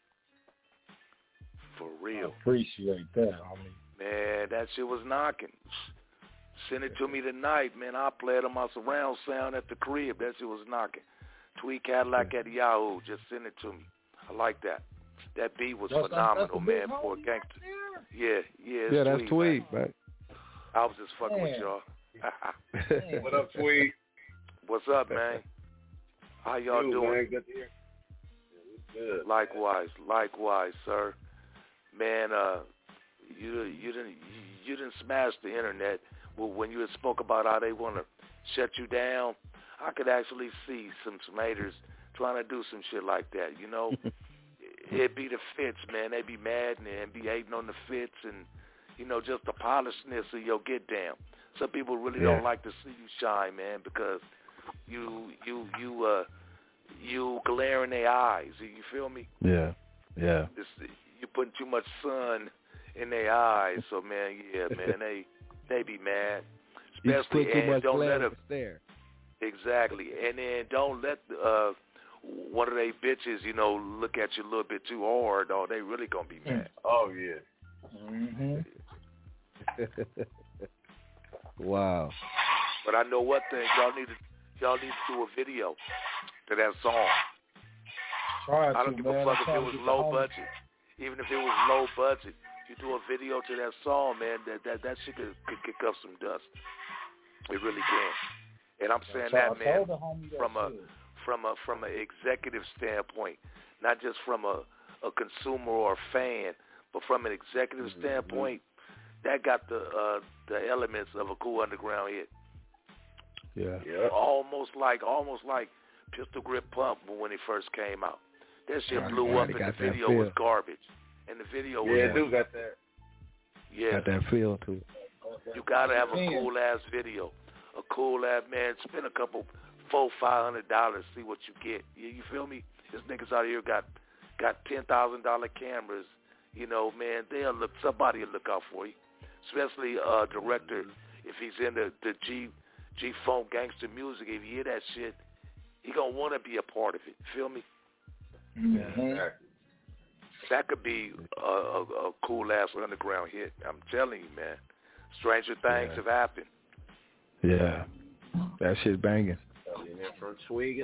For real. I appreciate that, homie. Man, that shit was knocking. Send it to me tonight, man. I'll play it on my surround sound at the crib. That shit was knocking. Tweet Cadillac at Yahoo. Just send it to me. I like that. That beat was phenomenal, man, for a gangster. Yeah, that's Tweet, man. I was just fucking with y'all. What up, Tweet? What's up, man? How y'all doing? Man, good to hear. Good. Likewise, sir. Man, you didn't smash the internet. Well, when you spoke about how they want to shut you down, I could actually see some haters trying to do some shit like that. You know, it'd be the fits, man. They'd be mad and be hating on the fits, and just the polishedness of your get down. Some people really don't like to see you shine, man, because you glare in their eyes. You feel me? Yeah. You're putting too much sun in their eyes, so man, they be mad. Especially, and don't let them there. Exactly, and then don't let one of they bitches, look at you a little bit too hard, or they really gonna be mad. Oh yeah. Mm-hmm. Wow. But I know one thing, y'all need to do a video to that song. I don't give a fuck if it was low budget. Even if it was low budget, you do a video to that song, man, that shit could kick up some dust. It really can. And I'm saying that, man, from an executive standpoint, not just from a consumer or a fan, but from an executive standpoint, that got the elements of a Cool Underground hit. Yeah. Almost like Pistol Grip Pump when it first came out. That shit blew up, and the video was garbage. And the video was... Yeah, dude got that. Yeah. Got that feel to it. You gotta have a cool-ass video. A cool-ass, man, spend a couple, $400-500, see what you get. You feel me? These niggas out here got $10,000 cameras. You know, man, somebody will look out for you. Especially a director, if he's into the G-Funk gangster music, if you hear that shit, he gonna want to be a part of it. Feel me? Mm-hmm. That could be a cool-ass underground hit. I'm telling you, man. Stranger things have happened. Yeah. That shit's banging. From Swig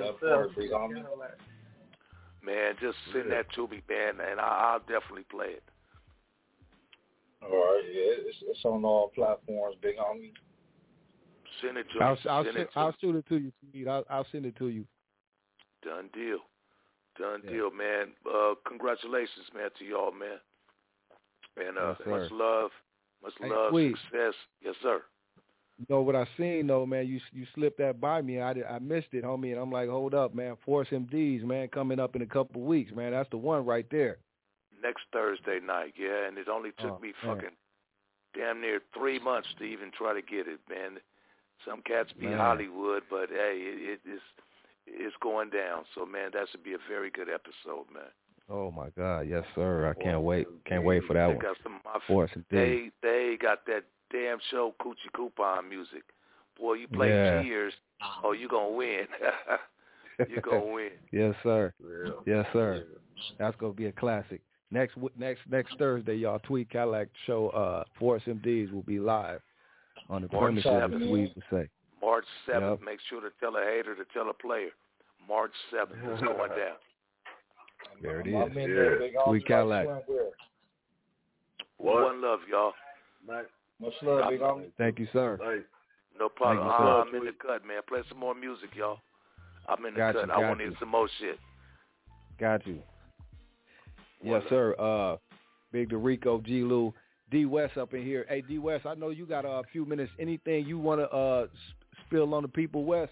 man, just send that to me, man, and I'll definitely play it. All right, yeah, it's on all platforms, big homie. Send it to me. I'll shoot it to you. I'll send it to you. Done deal. Deal, man. Congratulations, man, to y'all, man. And much love, success. Yes, sir. You know what I seen though, man? You slipped that by me. I missed it, homie, and I'm like, hold up, man. Force MDs, man, coming up in a couple of weeks, man. That's the one right there. Next Thursday night, yeah, and it only took me fucking damn near 3 months to even try to get it, man. Some cats be Hollywood, but hey, it's going down. So, man, that should be a very good episode, man. Oh my God, yes, sir. I can't wait. Can't wait for that one. Got some Force MDs. They got that damn show Coochie Coupon music. Boy, you play Cheers, you gonna win. You gonna win. Yes, sir. Yes, sir. That's gonna be a classic. Next Thursday, y'all, Tweet Cadillac show. Force MDs will be live on the premises, as we used to say. March 7th. Yep. Make sure to tell a hater to tell a player. March 7th is going down. There it is. Tweet Cadillac. One love, y'all. Much love, big homie. Thank you, sir. No problem. I'm in the cut, man. Play some more music, y'all. I'm in the cut. I want to hear some more shit. Got you. Yes, sir. Big DeRico, G. Lou, D. West up in here. Hey, D. West, I know you got a few minutes. Anything you want to spill on the people, West?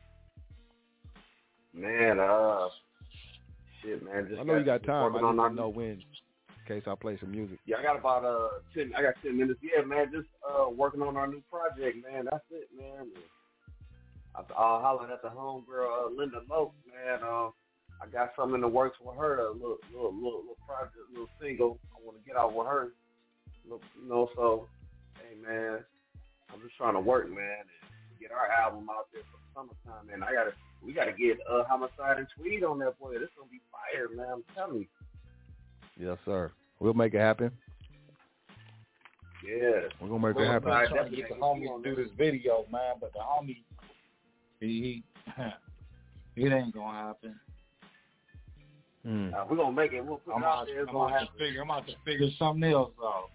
Man, shit, man. Just I know you got time. I don't know when. In case I play some music. Yeah, I got about 10 minutes. Yeah, man, just working on our new project, man. That's it, man. I'll holler at the homegirl, Linda Loke, man. I got something in the works with her, a little project, a little single. I want to get out with her. You know, so, hey, man, I'm just trying to work, man, and get our album out there for the summertime, man. We gotta get Homicide and Tweed on that, boy. This gonna be fire, man. I'm telling you. Yes, sir. We'll make it happen. Yeah. We're going to make it happen. I'm trying to get the homie to do this video, man, but the homie, it ain't going to happen. We're going to make it. We'll put it out there. I'm about to figure something else out.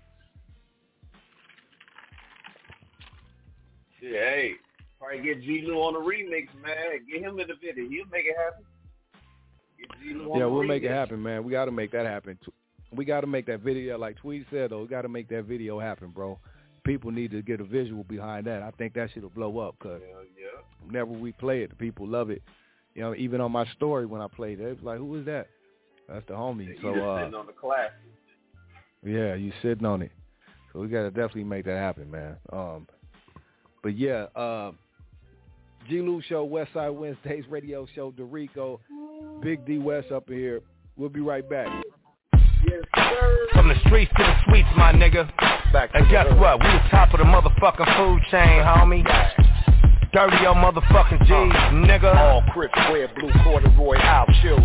Yeah, hey. Probably get G. Lou on the remix, man. Get him in the video. He'll make it happen. We'll make it happen, man. We got to make that happen. We got to make that video, like Tweed said, though. We got to make that video happen, bro. People need to get a visual behind that. I think that shit will blow up, because whenever we play it, the people love it. You know, even on my story when I played it, it was like, who is that? That's the homie. Yeah, so, sitting on the class. Yeah, you sitting on it. So we got to definitely make that happen, man. But yeah, G. Lou Show, Westside Wednesdays radio show, DeRico, Big D West up here. We'll be right back. Yes, sir. From the streets to the suites, my nigga. And guess what? We the top of the motherfucking food chain, homie. Dirty old motherfucking G, nigga. All Crips wear blue corduroy house shoes.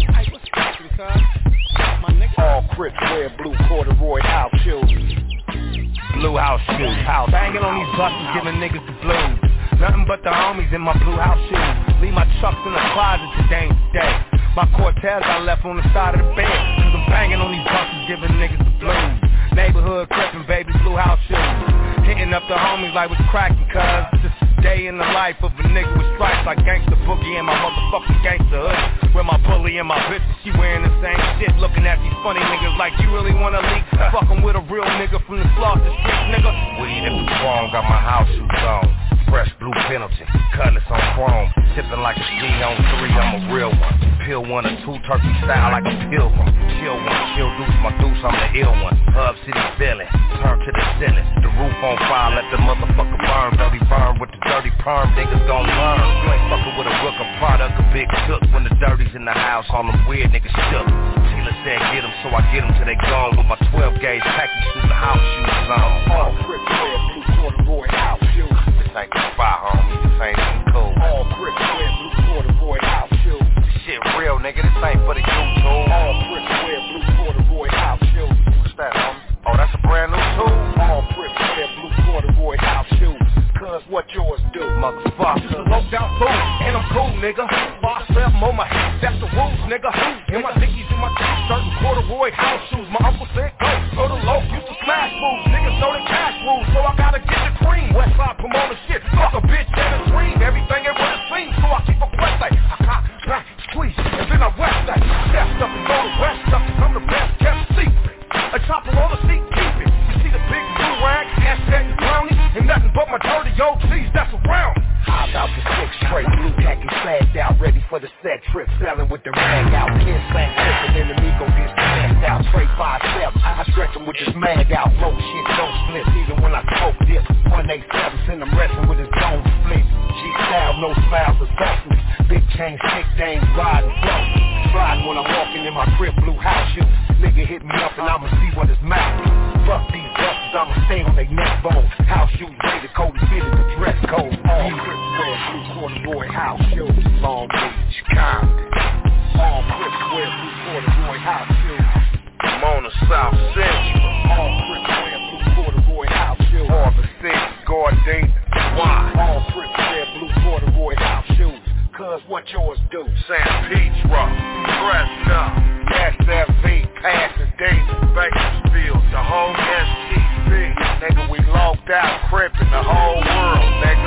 All Crips wear blue corduroy house shoes. Blue house shoes. Banging on these buses, giving niggas the blues. Nothing but the homies in my blue house shoes. Leave my trucks in the closet today. My Cortez I left on the side of the bed, cause I'm banging on these buses, giving niggas the blues. Neighborhood crippin', baby, blue house shoes. Hitting up the homies like what's crackin', cuz just a day in the life of a nigga with stripes like Gangsta Boogie and my motherfucking gangsta hood. Where my bully and my bitch, she wearing the same shit. Looking at these funny niggas like you really wanna leak. Fuckin' with a real nigga from the Slaughter Street, nigga. Weed and Patron got my house shoes on. fresh blue penalty, cutlass on chrome, sipping like a G on 3, I'm a real one. Pill 1 or 2, turkey style like a pilgrim. Chill one, chill deuce, my deuce, I'm the ill one. Hub City villain, turn to the ceiling. The roof on fire, let the motherfucker burn. Dirty burn with the dirty perm, niggas gon' learn. You ain't fucking with a rook, a product, a big cook. When the dirty's in the house, all them weird niggas shook. Tila said get them, so I get them till they gone. With my 12 gauge khaki suit and house shoes on. All Crips wear blue corduroy house shoes. This ain't the spot, homie, this ain't even cool. All Crips wear blue corduroy house shoes. Shit real, nigga, this ain't for the YouTube. All Crips wear blue corduroy house shoes. What's that, homie? Oh, that's a brand new tool? All Crips wear blue corduroy house shoes. Cause what yours do, motherfucker. Just a low down fool, and I'm cool, nigga. 5'7" on my head, that's the rules, nigga. And my dickies in my t-shirt and corduroy house shoes. My uncle said go to low, used to smash moves. Niggas know the cash rules, so I gotta get the cream. Westside promoter shit, fuck a bitch and a dream. Everything it would have seen, so I keep a quest like I cop, back, squeeze, and then I west like stepped up and go to west up, I'm the best kept secret. A chopper on the seat, keep it. You see the big blue rag, hashtag the brownie, and nothing but my dirty old cheese that's around. Hop out the 6 straight, blue khaki slagged out, ready for the set trip, selling with the rag out. Kids slang tripping, and the Migo gets smashed out. Straight 5 steps, I stretch them with this mag out. Low shit, don't split, even when I smoke dip. 187, send him wrestling with his dome split. G-style, no smiles or substance. Big chain, stick dames, riding slow. Riding when I'm walking in my crib, blue house shoes. Nigga hit me up and I'ma see what it's mouth. Fuck these busters, I'ma stay on they neck bone. House shoes, rated code, fitted the dress code. All Crips wear blue corduroy house shoes. Long Beach, Compton. All Crips wear blue corduroy house shoes. I'm on the South Central. All Crips wear blue corduroy house shoes. Harbor City, Gardena, why? All Crips wear blue corduroy house shoes. Cause what yours do? San Pedro, Fresno, SFV, Pasadena, Bakersfield, the whole STC. Nigga, we logged out, crippin' the whole world, nigga.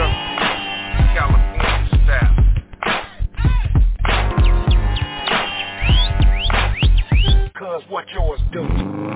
California style. Cause what yours do?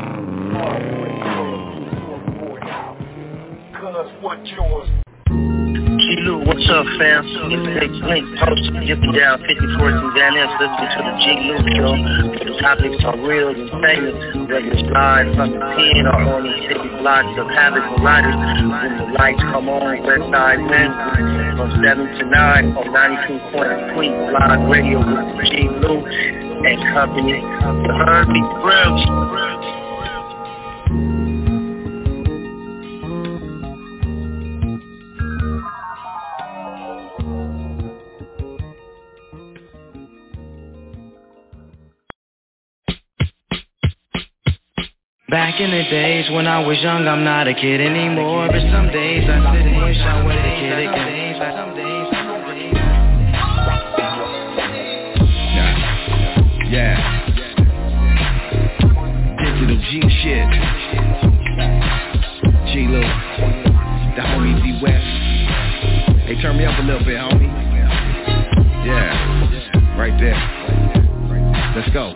Cause what yours do? G-Lou, what's up, fam? It's Big Blink, post Jiffy down 54th and Van Ness, listening to the G-Lou show. The topics are real and famous, whether it's live from the pen or on the city blocks of habits and lighters. When the lights come on, Westside Wednesday, from 7 to 9 on 92.3 Blog Radio with G-Lou and company. You heard me, Grills. Back in the days when I was young, I'm not a kid anymore. But some days I sit and wish I was a kid again. Yeah. Digital G shit. G-Lou. The homie D West. Hey, turn me up a little bit, homie. Yeah. Right there. Let's go.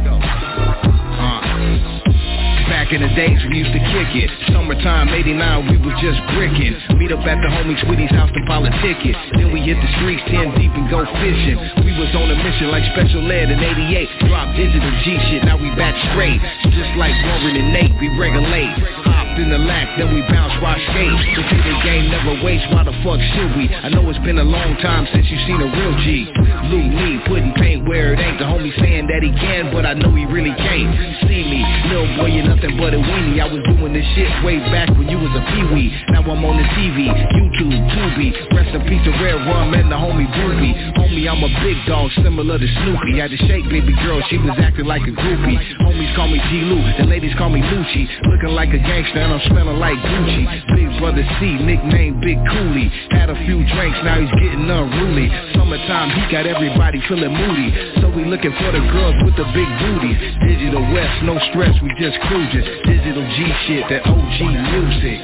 Back in the days we used to kick it. Summertime, 89, we was just bricking. Meet up at the homie Sweetie's house to politic it. Then we hit the streets 10 deep and go fishing. We was on a mission like Special Ed in 88. Drop digital G shit, now we back straight. Just like Warren and Nate, we regulate. Hopped in the lack, then we bounce while skate. The video game never waste, why the fuck should we? I know it's been a long time since you seen a real G. Lou Lee, putting paint where it ain't. The homie saying that he can, but I know he really can't. See me, little boy, you nothing but a weenie. I was doing this shit way back when you was a pee-wee. Now I'm on the TV, YouTube, Tubi. Rest in peace to Red Rum and the homie Groovy. Homie, I'm a big dog, similar to Snoopy. Had to shake baby girl, she was acting like a groupie. Homies call me G-Lou, the ladies call me Lucci. Looking like a gangster and I'm smelling like Gucci. Big brother C, nickname Big Coolie. Had a few drinks, now he's getting unruly. Summertime, he got everybody feeling moody. So we looking for the girls with the big booties. Digital West, no stress, we just cruising. Digital G shit, that OG music.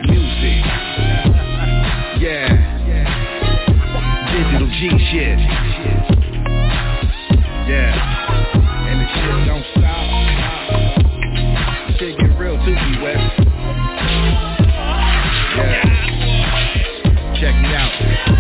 Yeah. Digital G shit. Yeah. And the shit don't stop. Shit get real too, G West. Yeah. Check me out.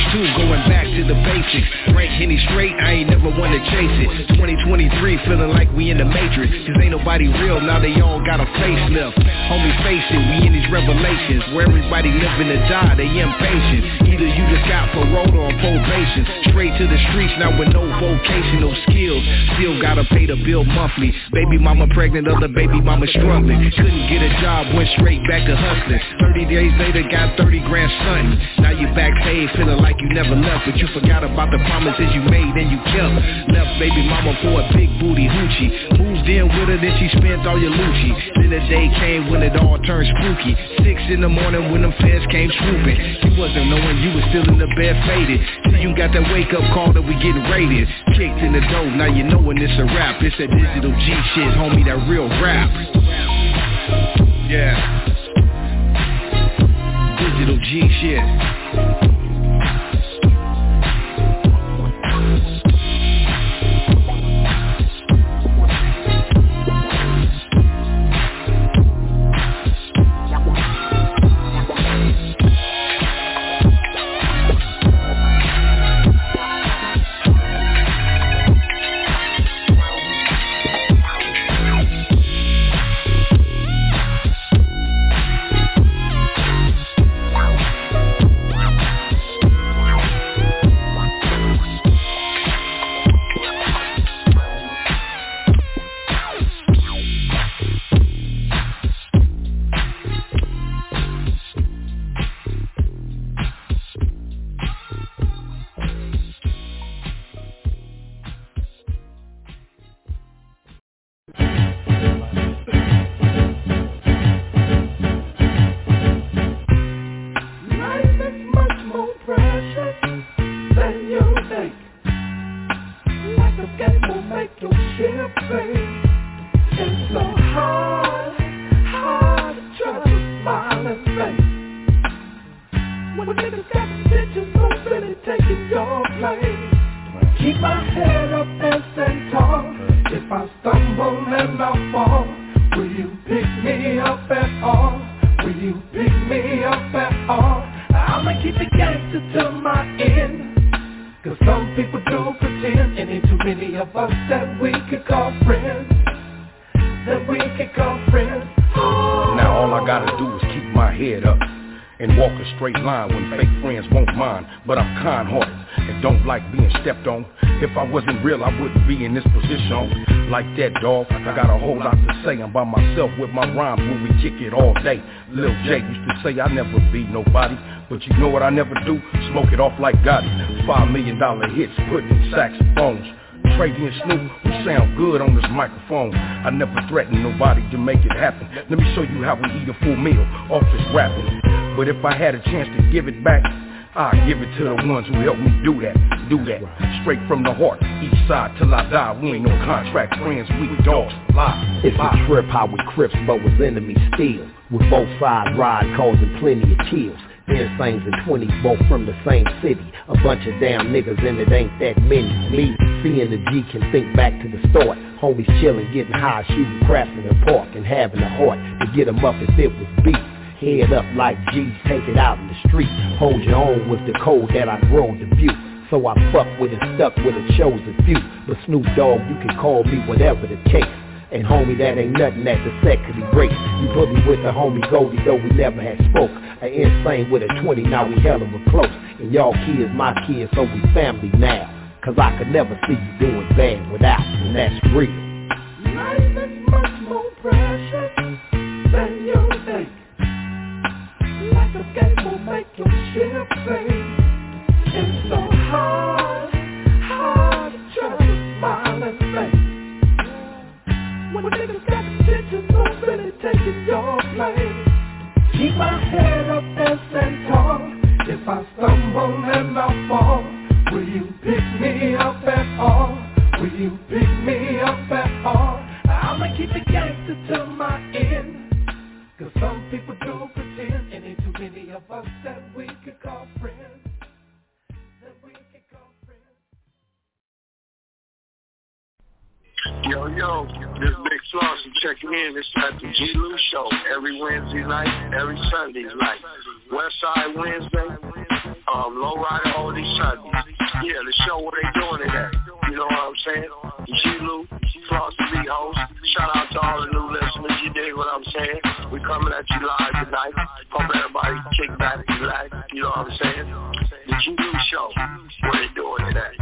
too, going back to the basics. Frank Henny straight, I ain't never wanna chase it. 2023 feeling like we in the Matrix, cause ain't nobody real, now they all got a facelift. Homie, face it, we in these revelations where everybody living to die, they impatient. Either you just got parole or on probation. Straight to the streets now with no vocational skills. Still gotta pay the bill monthly. Baby mama pregnant, other baby mama struggling. Couldn't get a job, went straight back to hustling. 30 days later got 30 grand stunting. Now you back paid, feeling like you never left, but you forgot about the promises you made and you kept. Left baby mama for a big booty hoochie. Moved in with her, then she spent all your Lucci. Then the day came when it all turned spooky. 6 in the morning when them feds came swooping. You wasn't knowing you was still in the bed faded. Till you got that wake up call that we getting raided. Kicked in the door, now you know when it's a rap. It's that digital G shit, homie, that real rap. Yeah. Digital G shit. Like that, dog, I got a whole lot to say. I'm by myself with my rhymes when we kick it all day. Lil J used to say I never be nobody, but you know what I never do? Smoke it off like Gotti. $5 million hits, putting in saxophones. Trady and Snoop, we sound good on this microphone. I never threaten nobody to make it happen. Let me show you how we eat a full meal off this rapping. But if I had a chance to give it back, I'll give it to the ones who helped me do that. Straight from the heart, each side till I die. We ain't no contract friends, we dogs fly. It's a trip how we crips but was enemies still. With both sides ride causing plenty of kills. Insanes and 20s both from the same city. A bunch of damn niggas and it ain't that many. Me, seeing the G can think back to the start. Homies chillin', getting high, shooting craps in the park. And having a heart to get them up if it was beef. Head up like G's, take it out in the street. Hold your own with the code that I grown to view. So I fuck with it, stuck with a chosen few. But Snoop Dogg, you can call me whatever the case. And homie, that ain't nothing at the secondary race. You put me with the homie Goldie, though we never had spoke. An insane with a 20, now we hell of a close. And y'all kids, my kids, so we family now. Cause I could never see you doing bad without, and that's real. Life is much more precious than you think. Like a game will make your ship sing. It's so hard to try to smile and face. When niggas got attention, so really taking your place. Keep my head up and stand tall. If I stumble and I fall, will you pick me up at all? Will you pick me up at all? I'ma keep it gangster till my end. Cause some people do pretend, and ain't too many of us that we could call friends. Yo, this Big Slauson checking in. It's at the G. Lou Show every Wednesday night, every Sunday night. Westside Wednesday, Lowrider Oldies Sundays. Yeah, the show where they doing it at. You know what I'm saying? G-Lou, Floss the Beat host. Shout out to all the new listeners. You dig what I'm saying? We coming at you live tonight. Hope everybody kick back and relax. You know what I'm saying? The G-Lou show where they doing it at.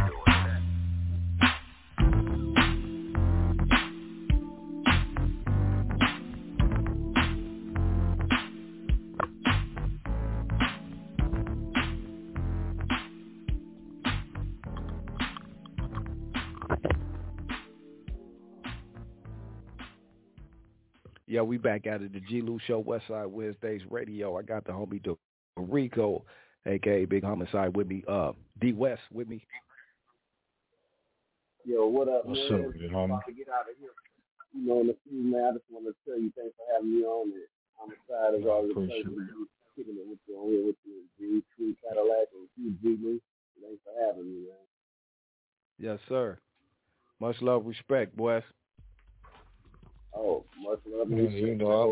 Yeah, we back at it, the G-Lou Show, Westside Wednesdays Radio. I got the homie Rico, a.k.a. Big Homicide, with me. D West with me. Yo, what up, What's man? up, good homie? About to get out of here. You know, in the few, man, I just want to tell you thanks for having me on it. Homicide is always a pleasure to be kicking it with you on here with you, G, True Cadillac, and Q G-Lou. Thanks for having me, man. Yes, sir. Much love, respect, boys. Oh, much love and respect. You know,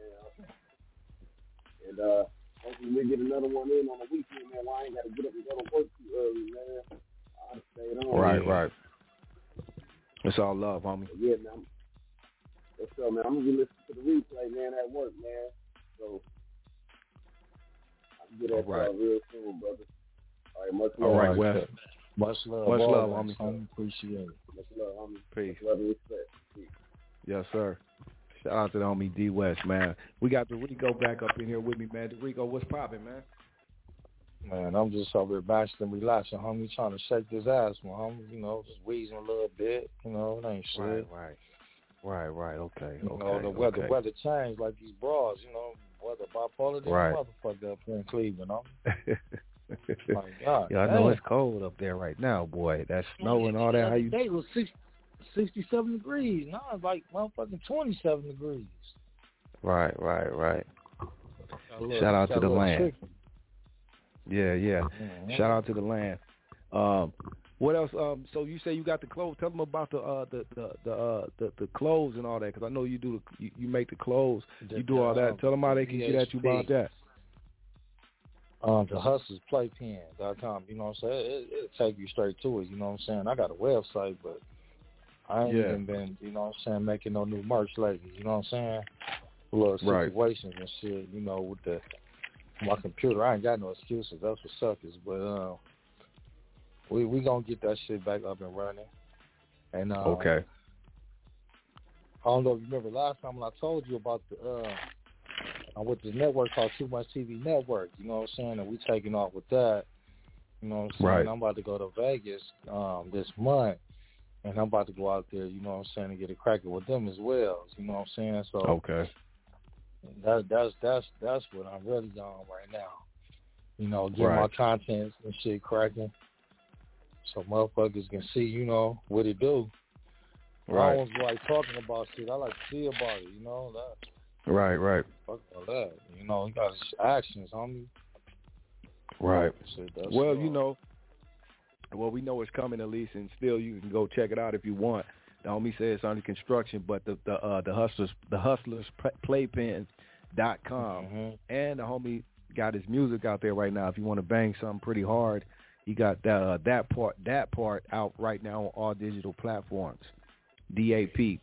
and hopefully we get another one in on the weekend, man. Why I ain't got to get up and go to work too early, man. I stayed on. Right. It's all love, homie. Yeah, man. What's up, man? I'm going to be listening to the replay, man, at work, man. So I'll get that real soon, brother. All right, much love. All right, Wes. Much love, homie. Appreciate it. Much love, homie. Peace. Much love and respect. Peace. Yes, sir. Shout out to the homie D West, man. We got the Rico back up in here with me, man. Rico, what's popping, man? Man, I'm just over here bashing and relaxing, homie, trying to shake this ass, my homie. You know, just wheezing a little bit. You know, it ain't shit. Right. Okay. You know, the weather changed like these bras. You know, weather bipolar, this motherfucker up here in Cleveland, homie. My God. Yeah, I know it's cold up there right now, boy. That snow and all that. How you? Today was 67 degrees. Now it's like motherfucking 27 degrees. Right. Shout out to the land. Yeah. Mm-hmm. Shout out to the land. What else? So you say you got the clothes. Tell them about the clothes and all that, because I know you do. You make the clothes. You do all that. Tell them how they can get at you about that. The hustlersplaypen.com. You know what I'm saying? It'll take you straight to it. You know what I'm saying? I got a website, but I ain't even been, you know what I'm saying, making no new merch lately. You know what I'm saying? Little situations and shit, you know, with my computer. I ain't got no excuses. That's what suckers. But we gonna get that shit back up and running. And okay. I don't know if you remember last time when I told you about I'm with this network called Too Much TV Network. You know what I'm saying? And we taking off with that. You know what I'm saying? Right. I'm about to go to Vegas this month. And I'm about to go out there, you know what I'm saying, and get it cracking with them as well. You know what I'm saying? So okay. That's what I'm really on right now. You know, get my content and shit cracking, so motherfuckers can see, you know, what it do. Right. I don't like talking about shit. I like to see about it. You know that. Right. Fuck all that. You know, you got actions, homie. Right. Shit, well, you know. Well, we know it's coming at least, and still you can go check it out if you want. The homie says it's under construction, but the hustlers playpen.com, and the homie got his music out there right now. If you want to bang something pretty hard, he got that part out right now on all digital platforms. DAPPART,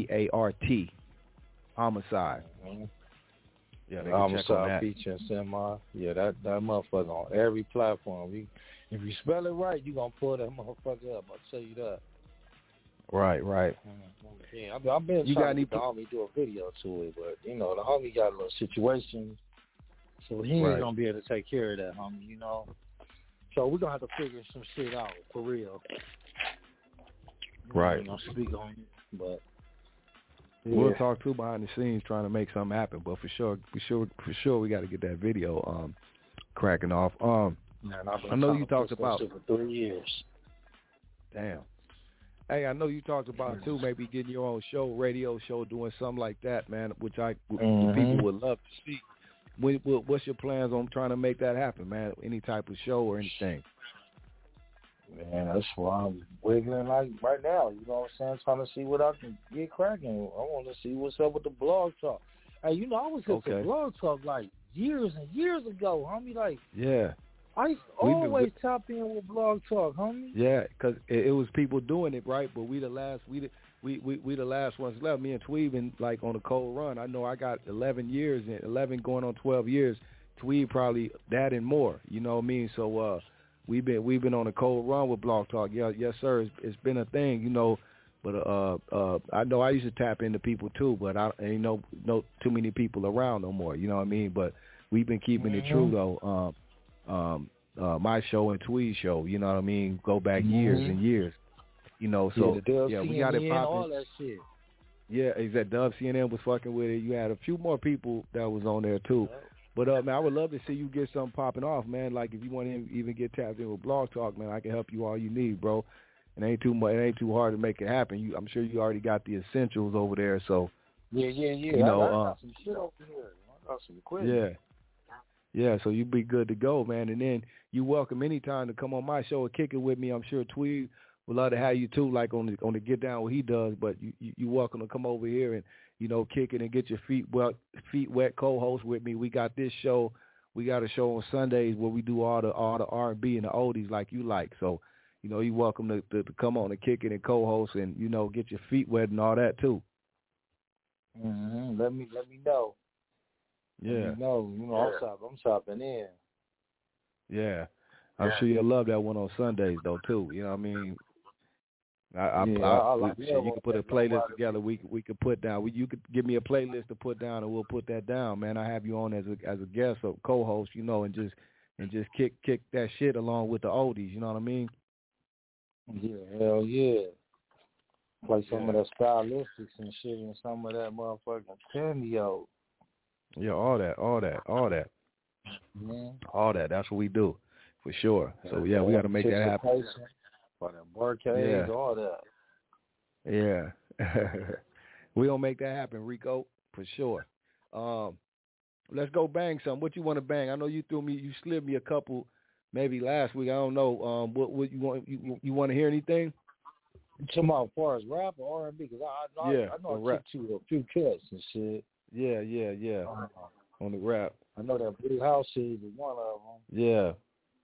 Homicide. Mm-hmm. Yeah, Homicide feature Semi. Yeah, that motherfucker on every platform. If you spell it right, you gonna pull that motherfucker up. I'll tell you that. Right. Yeah, I've been trying to get the homie do a video to it, but you know the homie got a little situation, so he ain't gonna be able to take care of that, homie. You know, so we're gonna have to figure some shit out for real. Right. I'm gonna speak on it, but yeah. We'll talk too behind the scenes trying to make something happen, but for sure we got to get that video cracking off. Man, I know you talked about for 3 years. Damn. Hey, I know you talked about too, maybe getting your own show, radio show, doing something like that, man, which people would love to see. What's your plans on trying to make that happen, man? Any type of show or anything? Man, that's why I'm wiggling like right now. You know what I'm saying? Trying to see what I can get cracking. I want to see what's up with the blog talk. Hey, you know, I was hit the blog talk like years and years ago, homie. Like, yeah. I used to always tap in with Blog Talk, homie. Yeah, because it was people doing it, right? But we the last ones left. Me and Tweed been like on a cold run. I know I got 11 years, and 11 going on 12 years. Tweed probably that and more. You know what I mean? So we've been on a cold run with Blog Talk. Yeah, yes sir. It's been a thing, you know. But I know I used to tap into people too, but I ain't no too many people around no more. You know what I mean? But we've been keeping it true though. My show and Tweed show, you know what I mean? Go back years and years. You know, so yeah, we got it popping. All that shit. Yeah, exactly. Dub CNN was fucking with it. You had a few more people that was on there too. But man, I would love to see you get something popping off, man. Like if you want to even get tapped in with Blog Talk, man, I can help you all you need, bro. It ain't too much. It ain't too hard to make it happen. I'm sure you already got the essentials over there. So yeah. You know, I got some shit over here. I got some equipment. Yeah. So you be good to go, man. And then you welcome anytime to come on my show and kick it with me. I'm sure Tweed would love to have you too, like on the Get Down what he does. But you welcome to come over here and, you know, kick it and get your feet wet, co-host with me. We got this show. We got a show on Sundays where we do all the R&B and the oldies like you like. So, you know, you're welcome to come on and kick it and co-host and, you know, get your feet wet and all that too. Mm-hmm. Let me know. Yeah. Let me know. You know, I'm shopping in. Yeah. I'm sure you'll love that one on Sundays though too. You know what I mean? You can put a playlist together. We could put down. You could give me a playlist to put down, and we'll put that down, man. I have you on as a guest or co-host, you know, and just kick that shit along with the oldies. You know what I mean? Yeah, hell yeah. Play some of that stylistics and shit, and some of that motherfucking cameo. Yeah, all that. Yeah. All that. That's what we do, for sure. So yeah, we got to make that happen. For the barcades, all that. Yeah. We gonna make that happen, Rico, for sure. Let's go bang some. What you want to bang? I know you slid me a couple maybe last week. I don't know. What you want? You want to hear anything? Talking about as far as rap or R&B? Because I know I took a few cuts and shit. Yeah. On the rap. I know that Blue House is one of them. Yeah.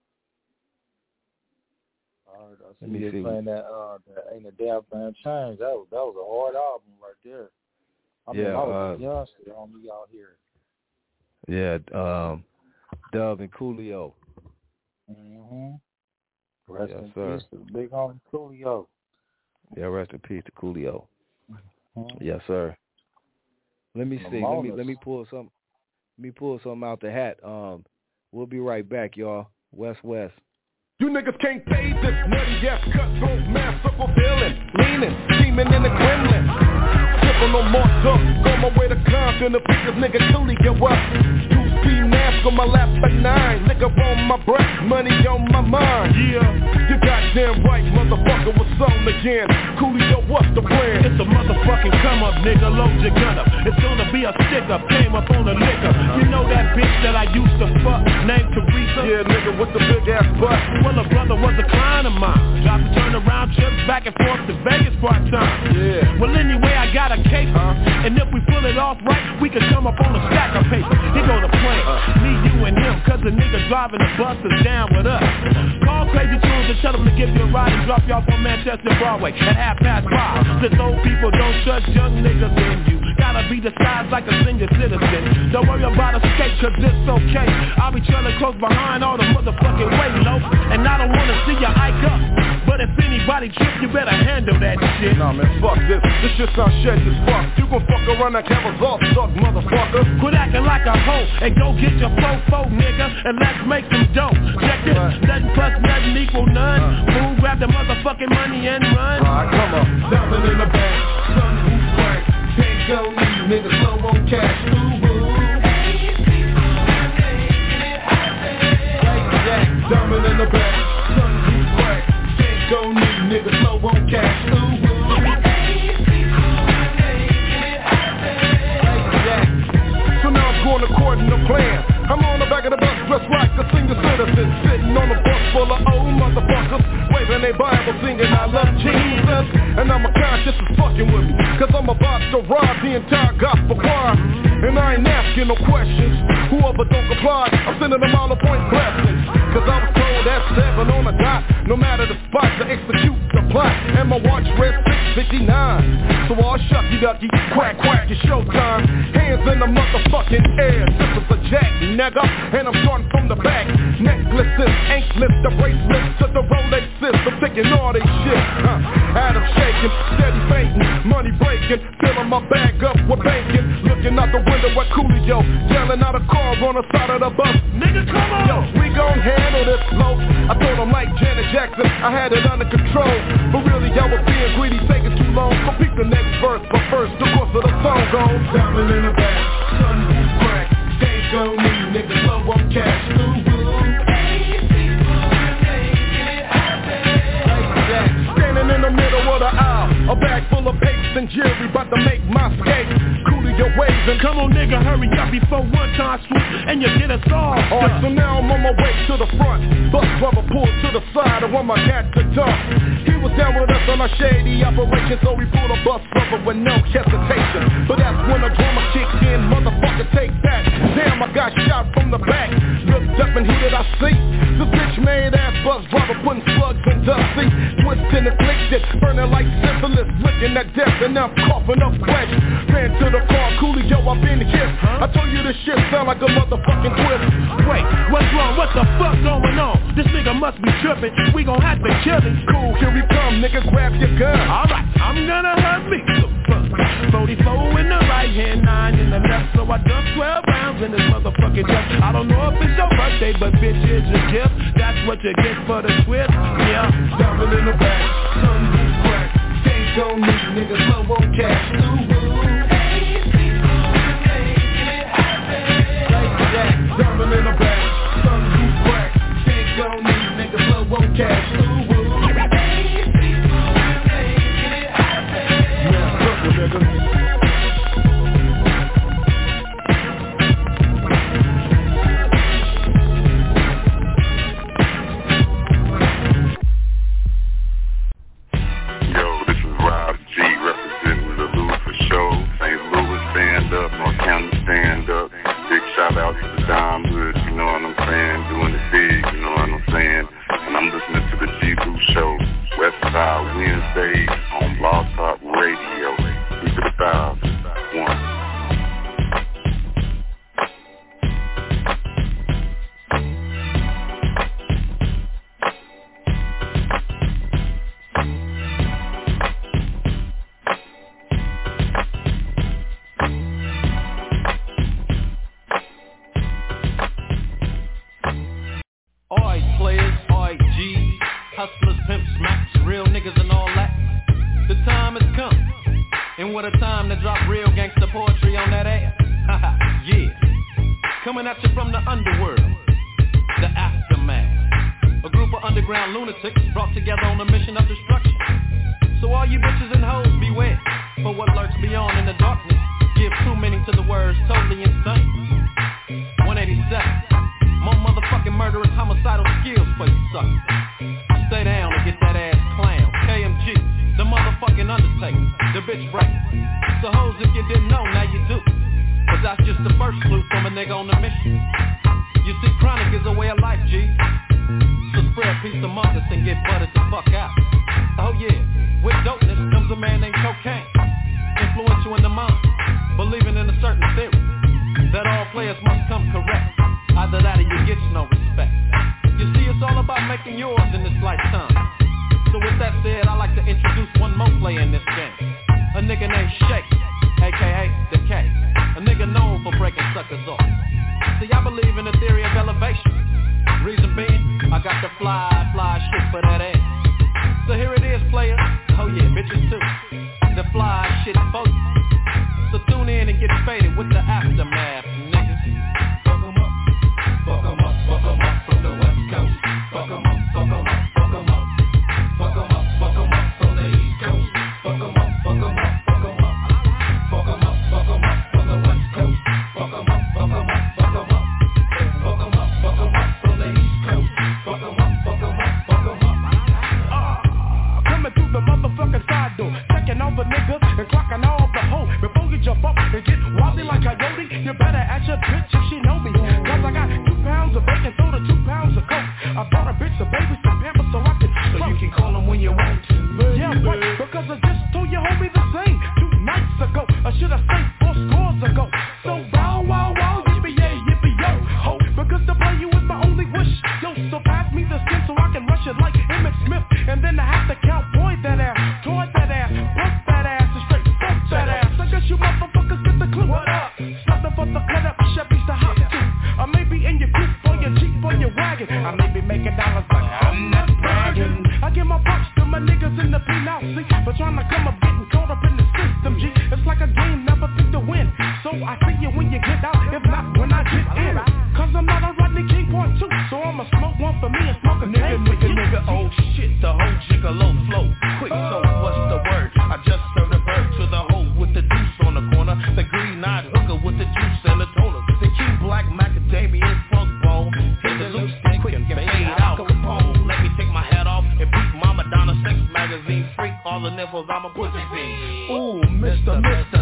I see you playing that Ain't a Damn Thing Changed. That was a hard album right there. I was youngster on me out here. Yeah, Dub and Coolio. Mm-hmm. Rest in sir. peace to the big homie Coolio. Yeah, rest in peace to Coolio. Mm-hmm. Yes, sir. Let me see. Let me pull some. Let me pull something out the hat. We'll be right back, y'all. West. You niggas can't pay this nutty ass cutthroat man, circle feeling, leaning, scheming in the Kremlin. Sipping on more duck, on my way to Compton, the biggest nigga Cooley get what? UC mask on my lap at 9, liquor on my breath, money on my mind. Yeah, you goddamn right, motherfucker, what's on again? Coolio, what's the plan? It's a motherfucking come up, nigga, load your gun up. It's gonna be a stick up, came up on the liquor. You know that bitch that I used to fuck, named Teresa? Yeah, nigga, with the big ass butt. Well, a brother was a client of mine. Dropped the turnaround trips back and forth to Vegas part-time. Yeah. Well, anyway, I got a caper. And if we pull it off right, we can come up on a stack of paper. Here go the plan. Me, you, and him. Cause the nigga driving the bus is down with us. Call Crazy Tunes and tell them to give you a ride and drop you off on Manchester Broadway at 5:30. Since old people don't trust young niggas in you. Gotta be disguised like a senior citizen. Don't worry about escape, cause it's okay. I'll be trailing close behind all the motherfucking way, low. And I don't wanna see you hike up. But if anybody trip, you better handle that shit. Nah, man, fuck this. This shit sounds shady as fuck. You gon' fuck around like cameras off, suck, motherfucker. Quit acting like a hoe and go get your fofo, nigga. And let's make some dough. Check this. Nothing plus nothing equal none. Fool, grab the motherfucking money and run. Alright, come on. Diamond in the back. Sun who's right. Can't go need niggas slow on cash. Diamond in the back, sun who's right. Can't go need niggas slow on cash. So now I'm going according to plan. I'm on the back of the bus dressed like a senior citizen, sitting on a bus full of old motherfuckers, waving their Bible singing I love Jesus. And I'm a conscious is fucking with me, cause I'm about to rob the entire gospel choir. And I ain't asking no questions. Whoever don't comply, I'm sending them all a point blessings. Cause I was told at 7 on the dot. No matter the spot, to execute the plot. And my watch read 6:59. So all shucky ducky, quack quack, it's showtime. Hands in the motherfucking air. This is a jack, nigga, and I'm starting from the back. Necklaces, anklets, the bracelets to the Rolex system, taking all they shit. Adam shaking, steady fainting, money breaking, filling my bag up with bacon. Looking out the window at Coolio, yelling out a car on the side of the bus. Nigga, come on! Yo, we gon' handle this slow. I told him like Janet Jackson, I had it under control. But really, I was being greedy, taking too long. So peep the next verse, but first, the course of the song goes. Diamond in the back, sun roof crack. Days gon' need niggas love on cash. Standing in the middle of the aisle, a bag full of papes and jewelry, about to make my skate. Coolio waving, come on nigga, hurry up before one time swoop and you get us all. Alright, so now I'm on my way to the front. Bus driver pulled to the side and want my cat to dump. He was down with us on a shady operation, so we pulled a bus rubber with no hesitation. But that's when the drummer kicked in, motherfucker take that. Damn, I got shot from the back. Looked up and who did I see? The bitch made ass bus driver putting slugs in dusty. Twisting and afflicted, burning like syphilis, looking at death and I'm coughing up flesh. Ran to the car, Coolio, I've been here. I told you this shit sound like a motherfucking twist. Wait, what's wrong? What the fuck going on? This nigga must be tripping. We gon' have to kill him. Cool, here we come, nigga, grab your gun. Alright, I'm gonna hurt me. 44 in the right hand, 9 in the left. So I dumped 12 rounds in this motherfucking chest. I don't know if it's your birthday, but bitch, it's your gift. That's what you get for the twist, yeah. Diamond in the back, sun roof crack. Days gon' need niggas love on cash. Diamond in the back, sun roof crack. Days gon' need niggas love on cash. Shout out to the Dime Hood, you know what I'm saying, doing it big, you know what I'm saying, and I'm listening to the G Boo Show, Westside Wednesdays on Blog Talk Radio, keep it 1,000. won't be the same 2 nights ago, or should I say 4 scores ago. So wow, wow, wow, yippee-yay, yippee-yo, ho, because to play you is my only wish. Yo, so pass me the skin so I can rush it like Emmett Smith, and then I have to cowboy that ass, toward that ass, bust that ass, and straight fuck that ass. I guess you motherfuckers get the clue. What up? Something for the cut up Chevys to hop to. I may be in your coupe or your Jeep or your wagon. I may be making dollars, but I'm not bragging. I give my props to my niggas in the penal, see, but trying to come up getting caught up in the system, G. It's like a game, never think to win. So I see you when you get out, if not when I get in. Cause I'm not a Rodney King part 2, so I'ma smoke one for me and smoke a nigga, oh shit, the whole gigolo flow. Quick, so what's the word? I just served a bird to the hole with the deuce on the corner. The green-eyed hooker with the juice and the toner. The King Black Macadamian funk bone. Hit the loose stick quick and fade out Capone. Let me take my hat off and beat Mama Donna Sex Magazine. Freak all the nipples, I'm a pussy fiend. Ooh, Mr.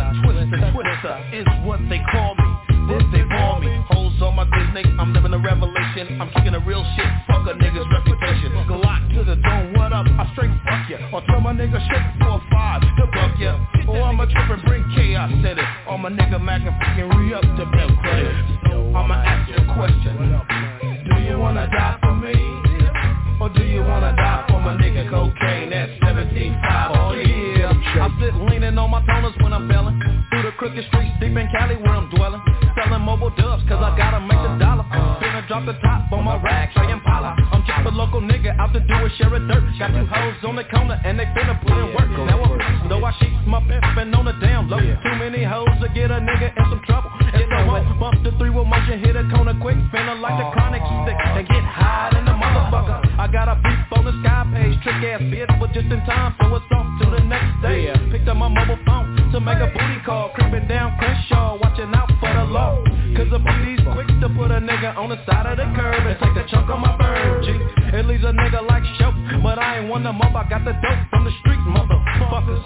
Twister is what they call me. This they ball me. Hoes on my Disney, I'm living a revelation. I'm kicking a real shit, fuck a nigga's reputation. Glock to the dome, what up? I straight fuck ya. Or tell my nigga shake 4-5 to buck ya. Or I'ma trip and bring chaos in it. Or my nigga Mac and fucking re-up the belt credit. So I'ma ask you a question. Do you wanna die for me? Or do you wanna die for my nigga Cocaine? That's 17.5. Oh yeah. I sit leaning on my toners when I'm belling. Through the crooked streets deep in Cali where I'm dwelling. Selling mobile dubs cause I gotta make the dollar. Finna drop the top on my rag, Trey Impala. I'm just a local nigga out to do a share of dirt. Got 2 hoes on the corner and they finna put in work. Now I'm though I sheets my pimpin' on the damn low. Too many hoes to get a nigga in some trouble. If I won't bump the 3 with motion, hit a corner quick, spinner like the chronic stick and get high in the motherfucker. I got a beef on the sky page, trick ass bitch, but just in time, so it's off to the next day. Picked up my mobile phone to make a booty call, creeping down Crenshaw, watching out for the law. Cause the police quick to put a nigga on the side of the curb and take a chunk of my bird, G. It leaves a nigga like show, but I ain't one them up, I got the dope from the street, motherfuckers.